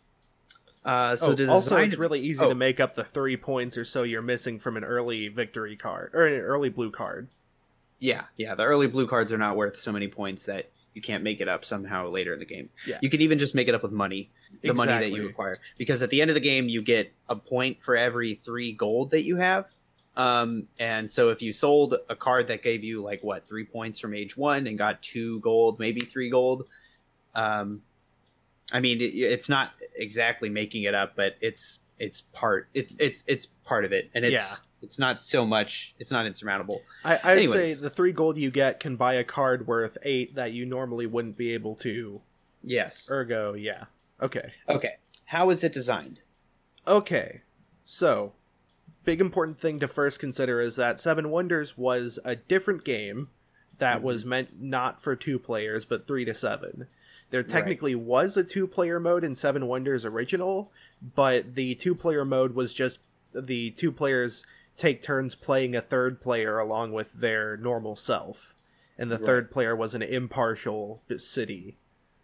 Uh, so oh, to also, design... it's really easy oh. to make up the three points or so you're missing from an early victory card, or an early blue card. Yeah, yeah. The early blue cards are not worth so many points that you can't make it up somehow later in the game. Yeah. You can even just make it up with money, the exactly. money that you require. Because at the end of the game, you get a point for every three gold that you have. Um, and so if you sold a card that gave you, like, what, three points from age one and got two gold, maybe three gold, um... I mean, it, it's not exactly making it up, but it's it's part it's it's it's part of it, and it's yeah. it's not so much. It's not insurmountable. I, I'd Anyways. say the three gold you get can buy a card worth eight that you normally wouldn't be able to. Yes. Ergo, yeah. Okay. Okay. How is it designed? Okay. So, big important thing to first consider is that Seven Wonders was a different game that mm-hmm. was meant not for two players, but three to seven. There technically right. was a two-player mode in Seven Wonders original, but the two-player mode was just the two players take turns playing a third player along with their normal self, and the right. third player was an impartial city.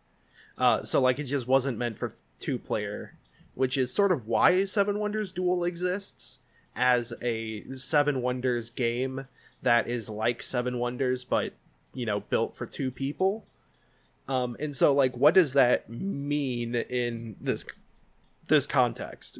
Uh, so, like, it just wasn't meant for two-player, which is sort of why Seven Wonders Duel exists, as a Seven Wonders game that is like Seven Wonders, but, you know, built for two people. Um, and so, like, what does that mean in this this context?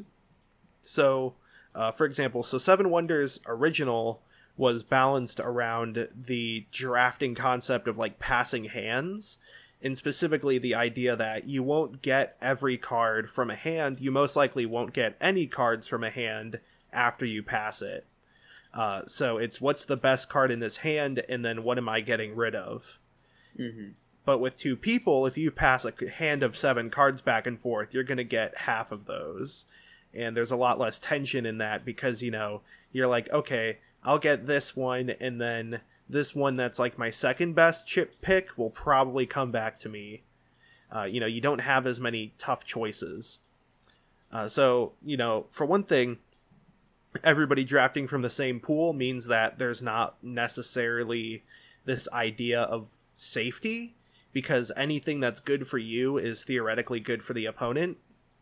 So, uh, for example, so Seven Wonders original was balanced around the drafting concept of, like, passing hands, and specifically the idea that you won't get every card from a hand. You most likely won't get any cards from a hand after you pass it. Uh, so it's what's the best card in this hand, and then what am I getting rid of? Mm-hmm. But with two people, if you pass a hand of seven cards back and forth, you're going to get half of those. And there's a lot less tension in that because, you know, you're like, okay, I'll get this one, and then this one that's like my second best chip pick will probably come back to me. Uh, you know, you don't have as many tough choices. Uh, so, you know, for one thing, everybody drafting from the same pool means that there's not necessarily this idea of safety, because anything that's good for you is theoretically good for the opponent.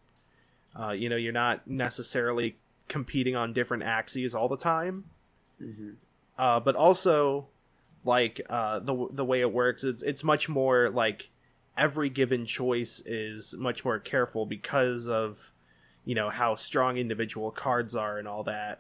Uh, you know, you're not necessarily competing on different axes all the time. Mm-hmm. Uh, but also, like, uh, the the way it works, it's, it's much more, like, every given choice is much more careful because of, you know, how strong individual cards are and all that.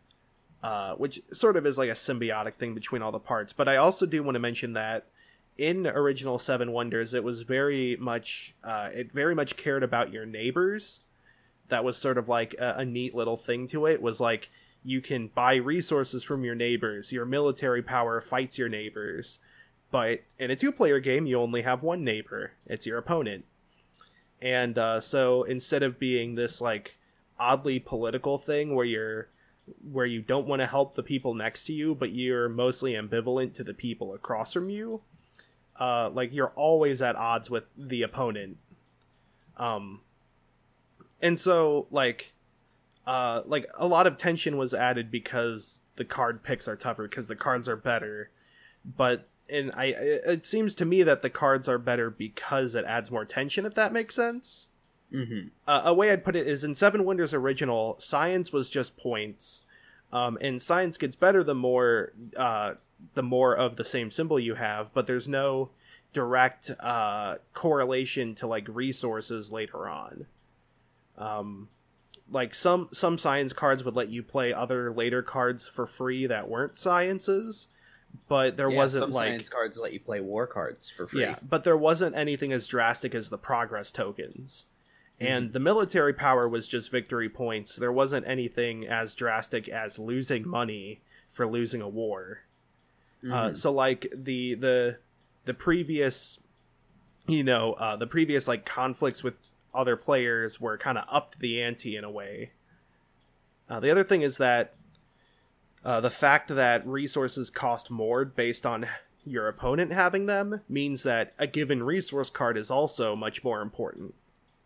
Uh, which sort of is like a symbiotic thing between all the parts. But I also do want to mention that in original Seven Wonders, it was very much, uh, it very much cared about your neighbors. that was sort of like a, a neat little thing to it was like you can buy resources from your neighbors. Your military power fights your neighbors. But in a two-player game, you only have one neighbor. It's your opponent. And uh, so instead of being this like oddly political thing where you're where you don't want to help the people next to you, but you're mostly ambivalent to the people across from you, uh, like you're always at odds with the opponent. Um, and so like, uh, like a lot of tension was added because the card picks are tougher because the cards are better, but and I it seems to me that the cards are better because it adds more tension, if that makes sense. Mm-hmm. Uh, a way I'd put it is in Seven Wonders Original, science was just points, um, and science gets better the more uh, the more of the same symbol you have, but there's no direct uh, correlation to like resources later on. Um, like some some science cards would let you play other later cards for free that weren't sciences, but there yeah, wasn't some like science cards let you play war cards for free. Yeah, but there wasn't anything as drastic as the progress tokens. And the military power was just victory points. There wasn't anything as drastic as losing money for losing a war. Mm-hmm. Uh, so, like, the the the previous, you know, uh, the previous, like, conflicts with other players were kind of upped the ante in a way. Uh, the other thing is that uh, the fact that resources cost more based on your opponent having them means that a given resource card is also much more important.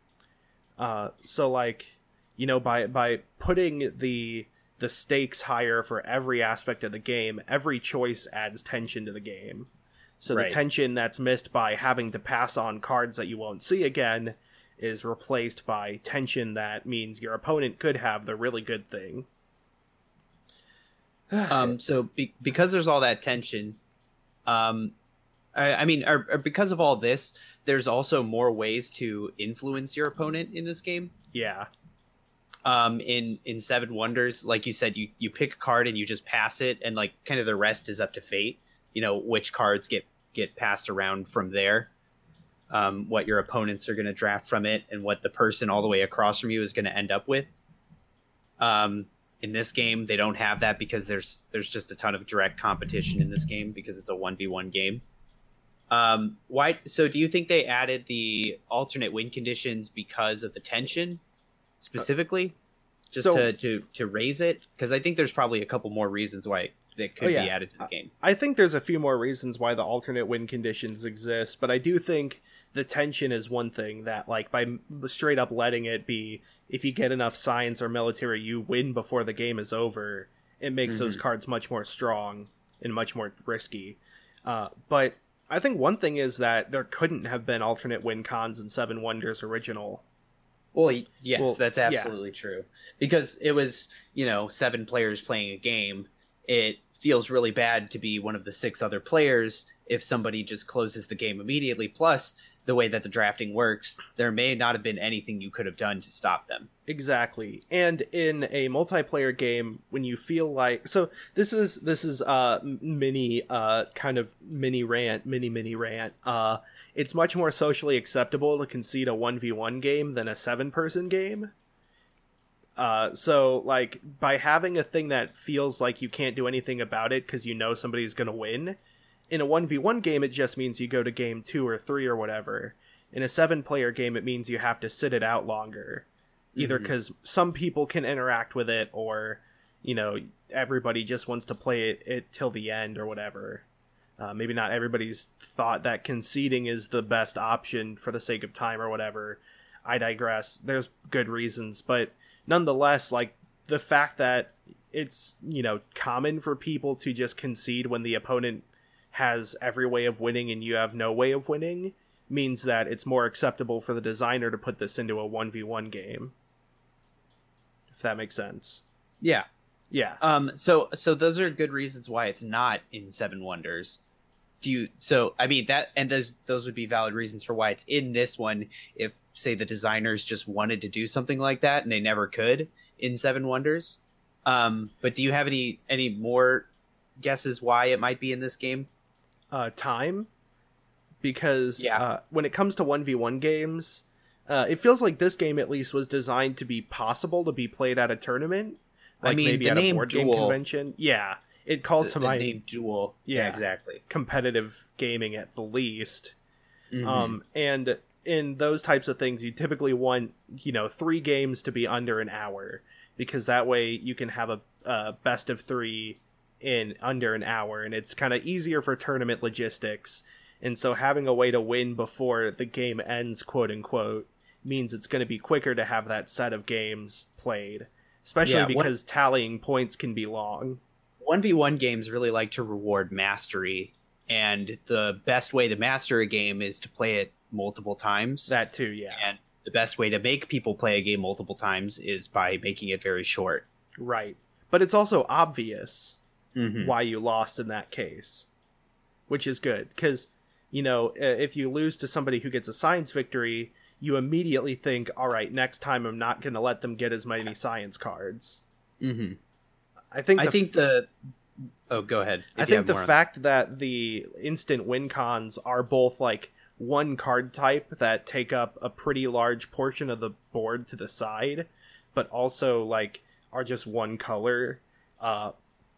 Uh, so like, you know, by, by putting the, the stakes higher for every aspect of the game, every choice adds tension to the game. So right. The tension that's missed by having to pass on cards that you won't see again is replaced by tension that means your opponent could have the really good thing. um, so be- because there's all that tension, um, I, I mean, are, are because of all this, there's also more ways to influence your opponent in this game. Yeah. Um, in, in Seven Wonders, like you said, you, you pick a card and you just pass it, and like kind of the rest is up to fate. You know, which cards get, get passed around from there, um, what your opponents are going to draft from it, and what the person all the way across from you is going to end up with. Um, in this game, they don't have that because there's there's just a ton of direct competition in this game because it's a one v one game. Um, why? So, do you think they added the alternate win conditions because of the tension, specifically, just so, to, to to raise it? Because I think there's probably a couple more reasons why that could oh, yeah. be added to the game. I think there's a few more reasons why the alternate win conditions exist, but I do think the tension is one thing that, like, by straight up letting it be, if you get enough science or military, you win before the game is over. It makes mm-hmm. those cards much more strong and much more risky. Uh, but I think one thing is that there couldn't have been alternate win cons in Seven Wonders Original. Well, yes, well, that's absolutely yeah. true. Because it was, you know, seven players playing a game. It feels really bad to be one of the six other players if somebody just closes the game immediately. Plus, the way that the drafting works, there may not have been anything you could have done to stop them. Exactly. And in a multiplayer game, when you feel like, so this is this is uh mini uh kind of mini rant mini mini rant uh it's much more socially acceptable to concede a one v one game than a seven person game. Uh so like by having a thing that feels like you can't do anything about it because you know somebody's gonna win, in a one v one game, it just means you go to game two or three or whatever. In a seven-player game, it means you have to sit it out longer. Either because mm-hmm. some people can interact with it, or, you know, everybody just wants to play it, it till the end or whatever. Uh, maybe not everybody's thought that conceding is the best option for the sake of time or whatever. I digress. There's good reasons. But nonetheless, like, the fact that it's, you know, common for people to just concede when the opponent has every way of winning and you have no way of winning means that it's more acceptable for the designer to put this into a one v one game. If that makes sense. Yeah. Yeah. Um so so those are good reasons why it's not in Seven Wonders. Do you so I mean that and those those would be valid reasons for why it's in this one if say the designers just wanted to do something like that and they never could in Seven Wonders. Um but do you have any any more guesses why it might be in this game? Uh, time, because yeah. uh, when it comes to one v one games, Uh, it feels like this game at least was designed to be possible to be played at a tournament, like I mean, maybe the at a name board game Duel- convention. Yeah, it calls The, to the mind name Duel. Yeah. Yeah, exactly. competitive gaming at the least. Mhm. Um, and in those types of things, you typically want, you know, three games to be under an hour, because that way you can have a, a best of three in under an hour, and it's kind of easier for tournament logistics. And so having a way to win before the game ends, quote unquote, means it's going to be quicker to have that set of games played, especially Yeah, what- because tallying points can be long. one v one games really like to reward mastery, and the best way to master a game is to play it multiple times. That too, yeah. And the best way to make people play a game multiple times is by making it very short. Right. But it's also obvious Mm-hmm. why you lost in that case, which is good, because, you know, if you lose to somebody who gets a science victory, you immediately think, all right, next time I'm not going to let them get as many science cards. Mm-hmm. I think I the think f- the... Oh, go ahead. I if you think have the more on fact that the instant win cons are both like one card type that take up a pretty large portion of the board to the side, but also like are just one color. Uh,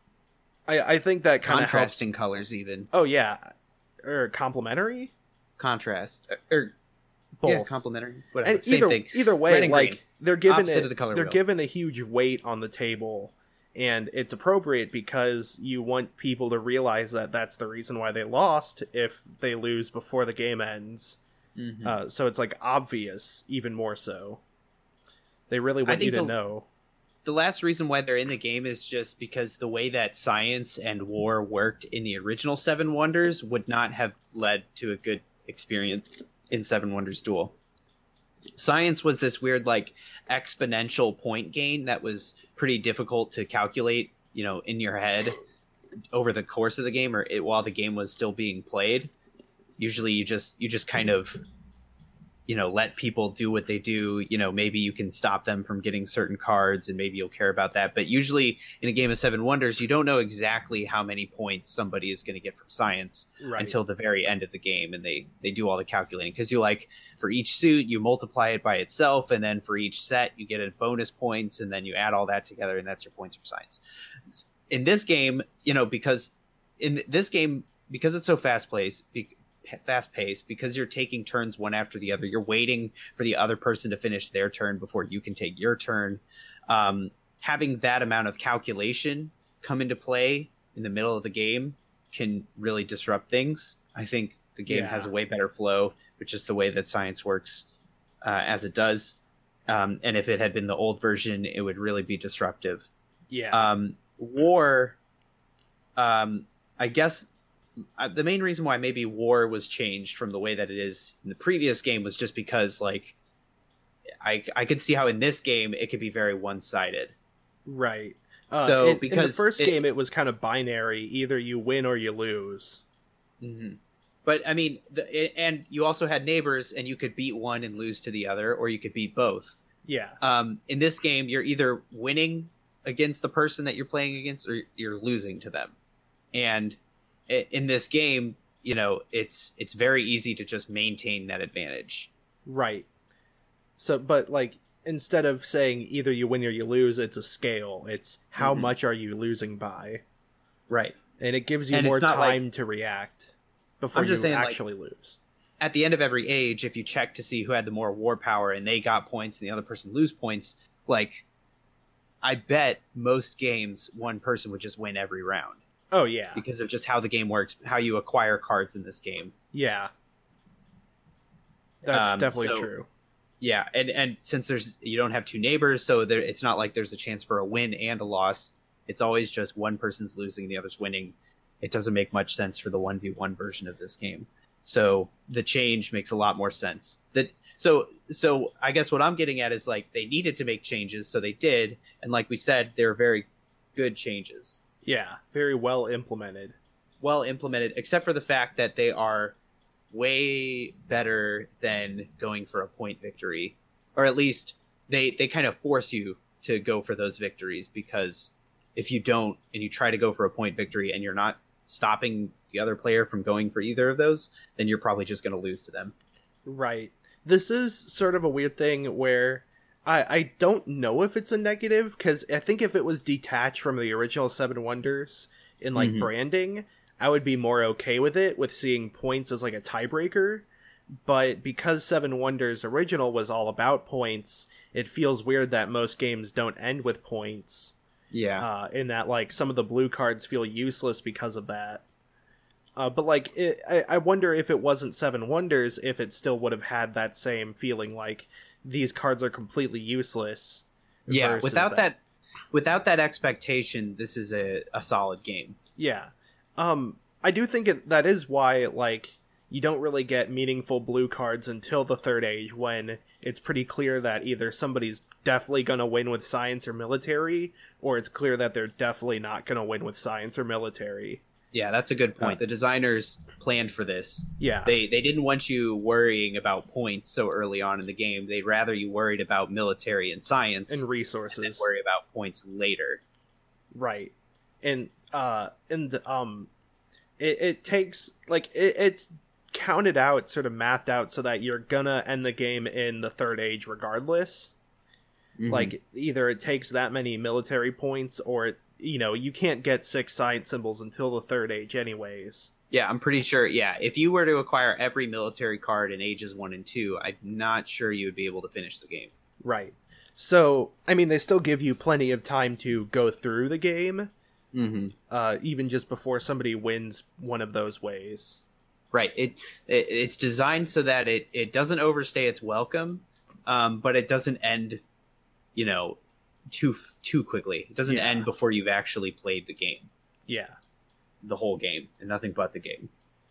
I I think that that. kind of helps. Contrasting colors even. Oh yeah, or complementary. Contrast. Or, or Both. yeah, complementary. Whatever. And Same either thing. either way, Red and like green. they're given Opposite it, of the color they're wheel. given a huge weight on the table, and it's appropriate because you want people to realize that that's the reason why they lost if they lose before the game ends. Mhm. Uh, so it's like obvious, even more so. They really I want you think to the- know. The last reason why they're in the game is just because the way that science and war worked in the original Seven Wonders would not have led to a good experience in Seven Wonders Duel. Science was this weird, like, exponential point gain that was pretty difficult to calculate, you know, in your head over the course of the game, or it, while the game was still being played. Usually, you just you just kind of, you know, let people do what they do. You know, maybe you can stop them from getting certain cards, and maybe you'll care about that. But usually, in a game of Seven Wonders, you don't know exactly how many points somebody is going to get from science Right. until the very end of the game, and they they do all the calculating, because you, like, for each suit you multiply it by itself, and then for each set you get a bonus points, and then you add all that together, and that's your points for science. In this game, you know, because in this game because it's so fast paced be, fast paced because you're taking turns one after the other, you're waiting for the other person to finish their turn before you can take your turn. Um, having that amount of calculation come into play in the middle of the game can really disrupt things. I think the game Yeah. has a way better flow, which is the way that science works uh, as it does. Um, and if it had been the old version, it would really be disruptive. Yeah. Um, war, um, I guess uh, the main reason why maybe war was changed from the way that it is in the previous game was just because, like, I, I could see how in this game it could be very one-sided. right. Uh, so, in, in the because first it- game, it was kind of binary. Either you win or you lose. Mm-hmm. But I mean, the, it, and you also had neighbors, and you could beat one and lose to the other, or you could beat both. Yeah. Um, in this game, you're either winning against the person that you're playing against, or you're losing to them. And i- in this game, you know, it's it's very easy to just maintain that advantage. Right. So, but like, instead of saying either you win or you lose, it's a scale. It's how Mhm. much are you losing by, Right. and it gives you And more it's not like- time to react before I'm just you saying, like- actually lose. At the end of every age, if you check to see who had the more war power and they got points and the other person lose points, like, I bet most games one person would just win every round. Oh yeah, Because of just how the game works, how you acquire cards in this game. yeah. That's Um, definitely so- true. Yeah, and and since there's you don't have two neighbors, so there it's not like there's a chance for a win and a loss. It's always just one person's losing and the other's winning. It doesn't make much sense for the one v one version of this game. So the change makes a lot more sense. That so so I guess what I'm getting at is, like, they needed to make changes, so they did, and like we said, they're very good changes. Yeah, very well implemented. Well implemented, except for the fact that they are way better than going for a point victory, or at least they they kind of force you to go for those victories, because if you don't and you try to go for a point victory and you're not stopping the other player from going for either of those, then you're probably just going to lose to them. Right. this is sort of a weird thing where I, I don't know if it's a negative, because I think if it was detached from the original Seven Wonders in like mm-hmm. branding, I would be more okay with it, with seeing points as like a tiebreaker. But because Seven Wonders original was all about points, it feels weird that most games don't end with points. Yeah. Uh, in that, like, some of the blue cards feel useless because of that. Uh, but, like, it, I, I wonder if it wasn't Seven Wonders, if it still would have had that same feeling, like, these cards are completely useless. Yeah, without that... that without that expectation, this is a, a solid game. Yeah. Um, I do think it, that is why, like, you don't really get meaningful blue cards until the Third Age, when it's pretty clear that either somebody's definitely going to win with science or military, or it's clear that they're definitely not going to win with science or military. Yeah, that's a good point. Uh, the designers planned for this. Yeah. They they didn't want you worrying about points so early on in the game. They'd rather you worried about military and science. And resources. And then worry about points later. Right. And, uh, and, um, it, it takes, like, it, it's counted out, sort of mathed out, so that you're gonna end the game in the Third Age regardless. Mm-hmm. Like, either it takes that many military points, or it, you know, you can't get six science symbols until the Third Age anyways. Yeah, I'm pretty sure, yeah. If you were to acquire every military card in Ages one and two, I'm not sure you would be able to finish the game. Right. So, I mean, they still give you plenty of time to go through the game, mm-hmm. uh, even just before somebody wins one of those ways. Right. It, it It's designed so that it, it doesn't overstay its welcome, um, but it doesn't end, you know, too too quickly. It doesn't yeah. end before you've actually played the game. Yeah. The whole game, and nothing but the game.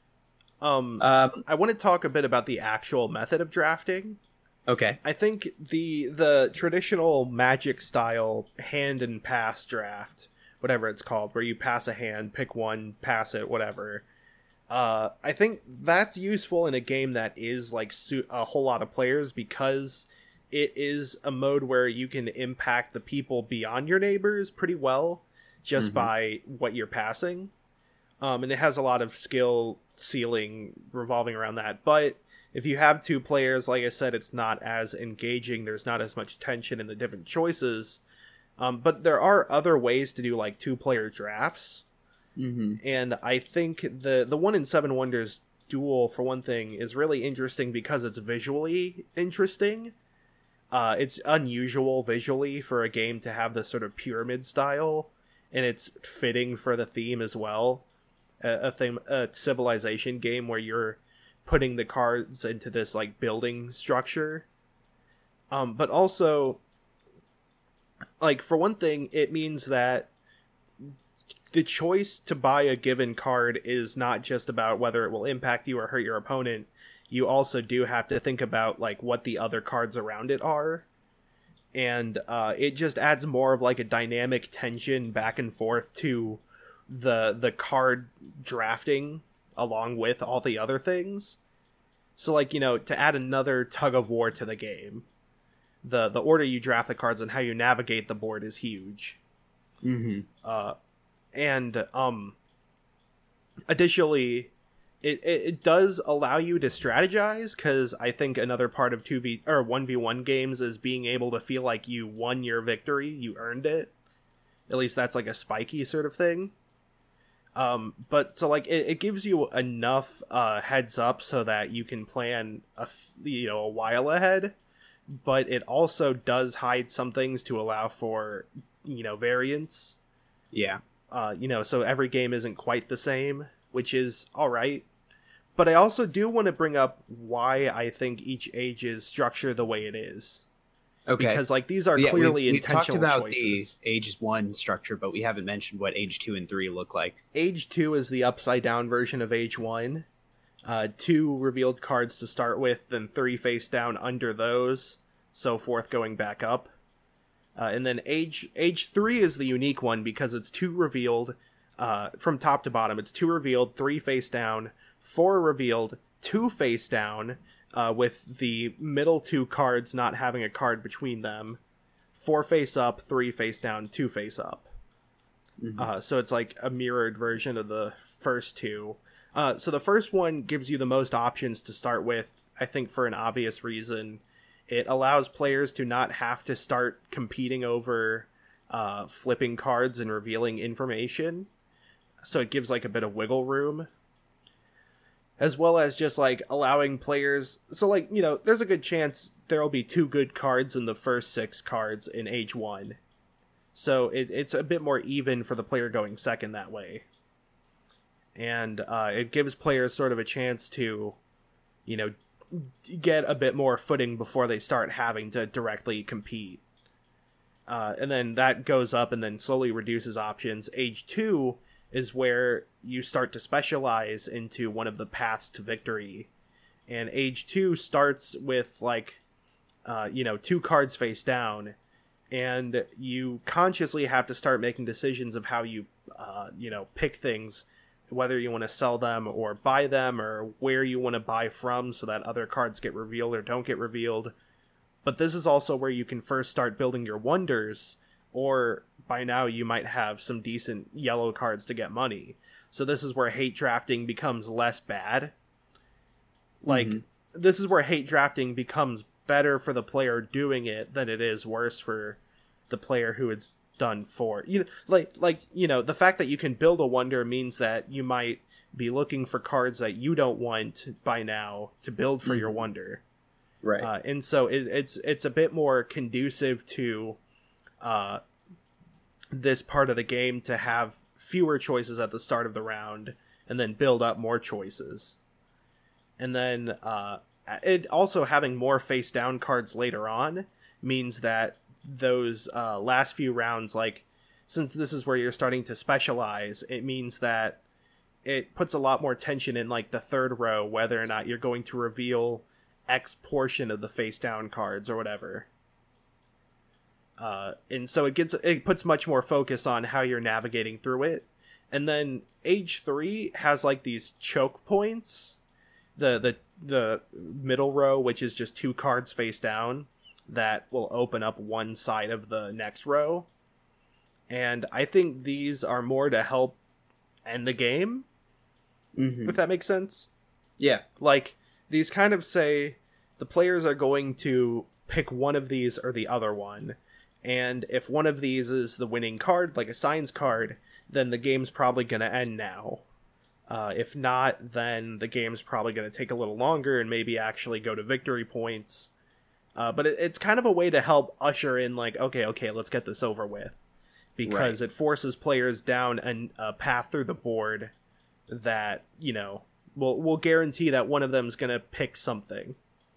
Um, um I want to talk a bit about the actual method of drafting. Okay. I think the the traditional Magic style hand and pass draft, whatever it's called, where you pass a hand, pick one, pass it, whatever. Uh, I think that's useful in a game that is like su- a whole lot of players, because it is a mode where you can impact the people beyond your neighbors pretty well just mm-hmm. by what you're passing. Um, and it has a lot of skill ceiling revolving around that. But if you have two players, like I said, it's not as engaging. There's not as much tension in the different choices. Um, but there are other ways to do like two player drafts. Mm-hmm. And I think the the one in Seven Wonders Duel, for one thing, is really interesting because it's visually interesting. Uh, it's unusual visually for a game to have this sort of pyramid style, and it's fitting for the theme as well. A, a theme, a civilization game where you're putting the cards into this like building structure. Um, but also, like, for one thing, it means that the choice to buy a given card is not just about whether it will impact you or hurt your opponent. You also do have to think about like what the other cards around it are. And uh, it just adds more of like a dynamic tension back and forth to the the card drafting along with all the other things. So like, you know, to add another tug of war to the game, the the order you draft the cards and how you navigate the board is huge. Mm-hmm. Uh, and um, additionally, it, it it does allow you to strategize, because I think another part of two v or one v one games is being able to feel like you won your victory, you earned it. At least that's like a spiky sort of thing. Um, but so like it, it gives you enough uh, heads up so that you can plan a you know a while ahead, but it also does hide some things to allow for you know variance. Yeah. Uh, you know, so every game isn't quite the same, which is all right. But I also do want to bring up why I think each age is structured the way it is. Okay. Because like these are yeah, clearly we, intentional choices. We talked about choices. the Age one structure, but we haven't mentioned what Age two and three look like. Age two is the upside down version of Age one. Uh, two revealed cards to start with, then three face down under those, so forth going back up. Uh, and then age age three is the unique one because it's two revealed uh, from top to bottom. It's two revealed, three face down, four revealed, two face down, uh, with the middle two cards not having a card between them. Four face up, three face down, two face up. Mm-hmm. Uh, so it's like a mirrored version of the first two. Uh, so the first one gives you the most options to start with I think for an obvious reason. It allows players to not have to start competing over uh, flipping cards and revealing information. So it gives like a bit of wiggle room. As well as just like allowing players... So like, you know, there's a good chance there'll be two good cards in the first six cards in Age one. So it, it's a bit more even for the player going second that way. And uh, it gives players sort of a chance to, you know, get a bit more footing before they start having to directly compete. Uh, and then that goes up and then slowly reduces options. Age two is where you start to specialize into one of the paths to victory. And Age two starts with, like, uh, you know, two cards face down. And you consciously have to start making decisions of how you, uh, you know, pick things, whether you want to sell them or buy them, or where you want to buy from so that other cards get revealed or don't get revealed. But this is also where you can first start building your wonders, or by now you might have some decent yellow cards to get money. So this is where hate drafting becomes less bad. Like, mm-hmm. This is where hate drafting becomes better for the player doing it than it is worse for the player who it's done for. You know, like like you know, the fact that you can build a wonder means that you might be looking for cards that you don't want by now to build for mm-hmm. your wonder, right? Uh, and so it, it's it's a bit more conducive to uh, this part of the game to have fewer choices at the start of the round and then build up more choices, and then uh, it also having more face down cards later on means that those uh, last few rounds, like, since this is where you're starting to specialize, it means that it puts a lot more tension in, like, the third row, whether or not you're going to reveal X portion of the face down cards or whatever. Uh, and so it gets it puts much more focus on how you're navigating through it. And then Age three has, like, these choke points, the the the middle row, which is just two cards face down, that will open up one side of the next row. And I think these are more to help end the game, mm-hmm. if that makes sense. Yeah. Like, these kind of say the players are going to pick one of these or the other one. And if one of these is the winning card, like a signs card, then the game's probably going to end now. Uh, if not, then the game's probably going to take a little longer and maybe actually go to victory points. Uh, but it, it's kind of a way to help usher in, like, okay, okay, let's get this over with. Because right. It forces players down an, a path through the board that, you know, will will guarantee that one of them is going to pick something.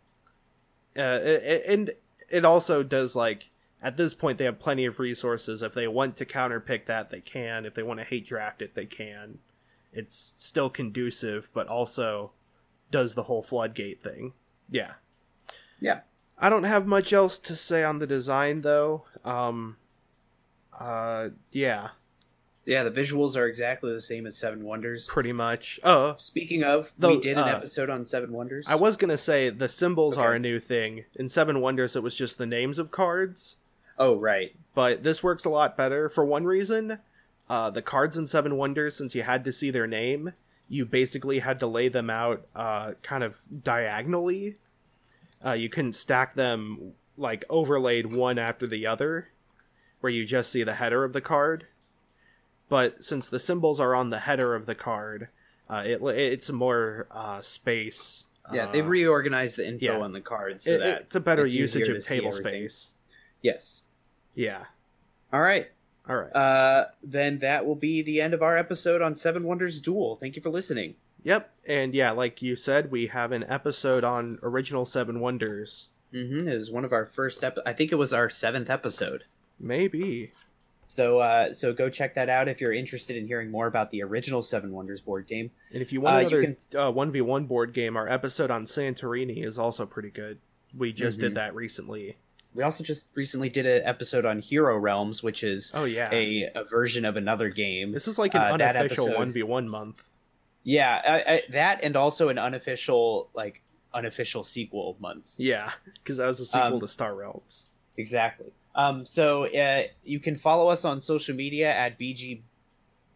Uh, it, and it also does, like, at this point, they have plenty of resources. If they want to counterpick that, they can. If they want to hate draft it, they can. It's still conducive, but also does the whole floodgate thing. Yeah. Yeah. I don't have much else to say on the design, though. Um, uh, yeah. Yeah, the visuals are exactly the same as Seven Wonders. Pretty much. Oh. Speaking of, the, we did an uh, episode on Seven Wonders. I was going to say, the symbols okay. are a new thing. In Seven Wonders, it was just the names of cards. Oh, right. But this works a lot better. For one reason, uh, the cards in Seven Wonders, since you had to see their name, you basically had to lay them out uh, kind of diagonally. Uh, you couldn't stack them, like, overlaid one after the other, where you just see the header of the card. But since the symbols are on the header of the card, uh, it it's more uh, space. Yeah, uh, they've reorganized the info yeah. on the card so it, that it's a better it's usage to of table space. Yes. Yeah. All right. All right. Uh, then that will be the end of our episode on Seven Wonders Duel. Thank you for listening. Yep, and yeah, like you said, we have an episode on original Seven Wonders. Mm-hmm. It was one of our first ep- I think it was our seventh episode. Maybe. So, uh, so go check that out if you're interested in hearing more about the original Seven Wonders board game. And if you want uh, another you can... uh, one v one board game, our episode on Santorini is also pretty good. We just mm-hmm. did that recently. We also just recently did an episode on Hero Realms, which is oh, yeah. a, a version of another game. This is like an uh, unofficial episode... one v one month. Yeah, I, I, that and also an unofficial, like, unofficial sequel month. Yeah, because that was a sequel um, to Star Realms. Exactly. Um, so uh, you can follow us on social media at B G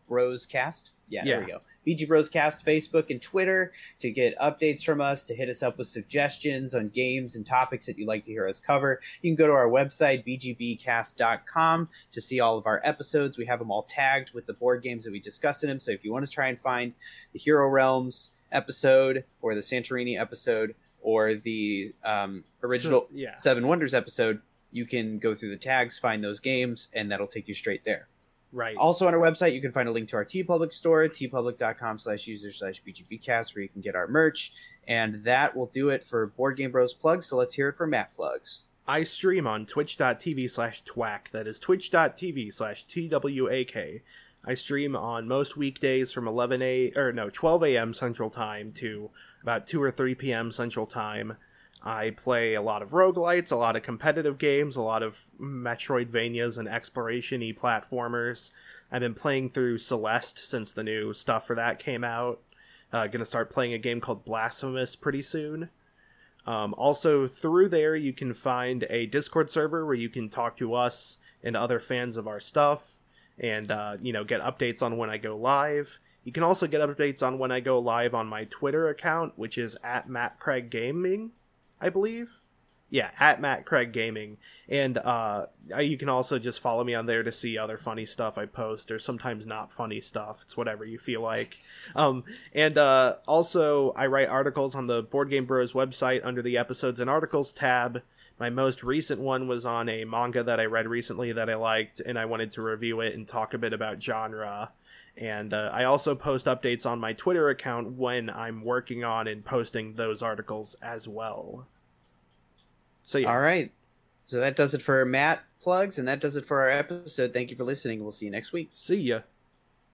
Bros Cast. Yeah, there Yeah. we go. B G Bros Cast, Facebook and Twitter to get updates from us, to hit us up with suggestions on games and topics that you'd like to hear us cover. You can go to our website, b g b cast dot com, to see all of our episodes. We have them all tagged with the board games that we discuss in them. So if you want to try and find the Hero Realms episode or the Santorini episode or the um, original So, yeah. Seven Wonders episode, you can go through the tags, find those games, and that'll take you straight there. Right. Also on our website, you can find a link to our TeePublic store, tpublic.com slash user slash BGBcast, where you can get our merch. And that will do it for Board Game Bros plugs. So let's hear it for Matt plugs. I stream on twitch.tv slash twack. That is twitch.tv slash twak. I stream on most weekdays from eleven a or no twelve a.m. Central Time to about two or three p.m. Central Time. I play a lot of roguelites, a lot of competitive games, a lot of Metroidvanias and exploration-y platformers. I've been playing through Celeste since the new stuff for that came out. Uh, gonna start playing a game called Blasphemous pretty soon. Um, also, through there, you can find a Discord server where you can talk to us and other fans of our stuff, and uh, you know, get updates on when I go live. You can also get updates on when I go live on my Twitter account, which is at Matt Craig Gaming, I believe. Yeah, at Matt Craig Gaming. And uh, you can also just follow me on there to see other funny stuff I post, or sometimes not funny stuff. It's whatever you feel like. Um, and uh, also, I write articles on the Board Game Bros website under the Episodes and Articles tab. My most recent one was on a manga that I read recently that I liked, and I wanted to review it and talk a bit about genre. And uh, I also post updates on my Twitter account when I'm working on and posting those articles as well. So yeah. All right. So that does it for Matt plugs, and that does it for our episode. Thank you for listening. We'll see you next week. See ya.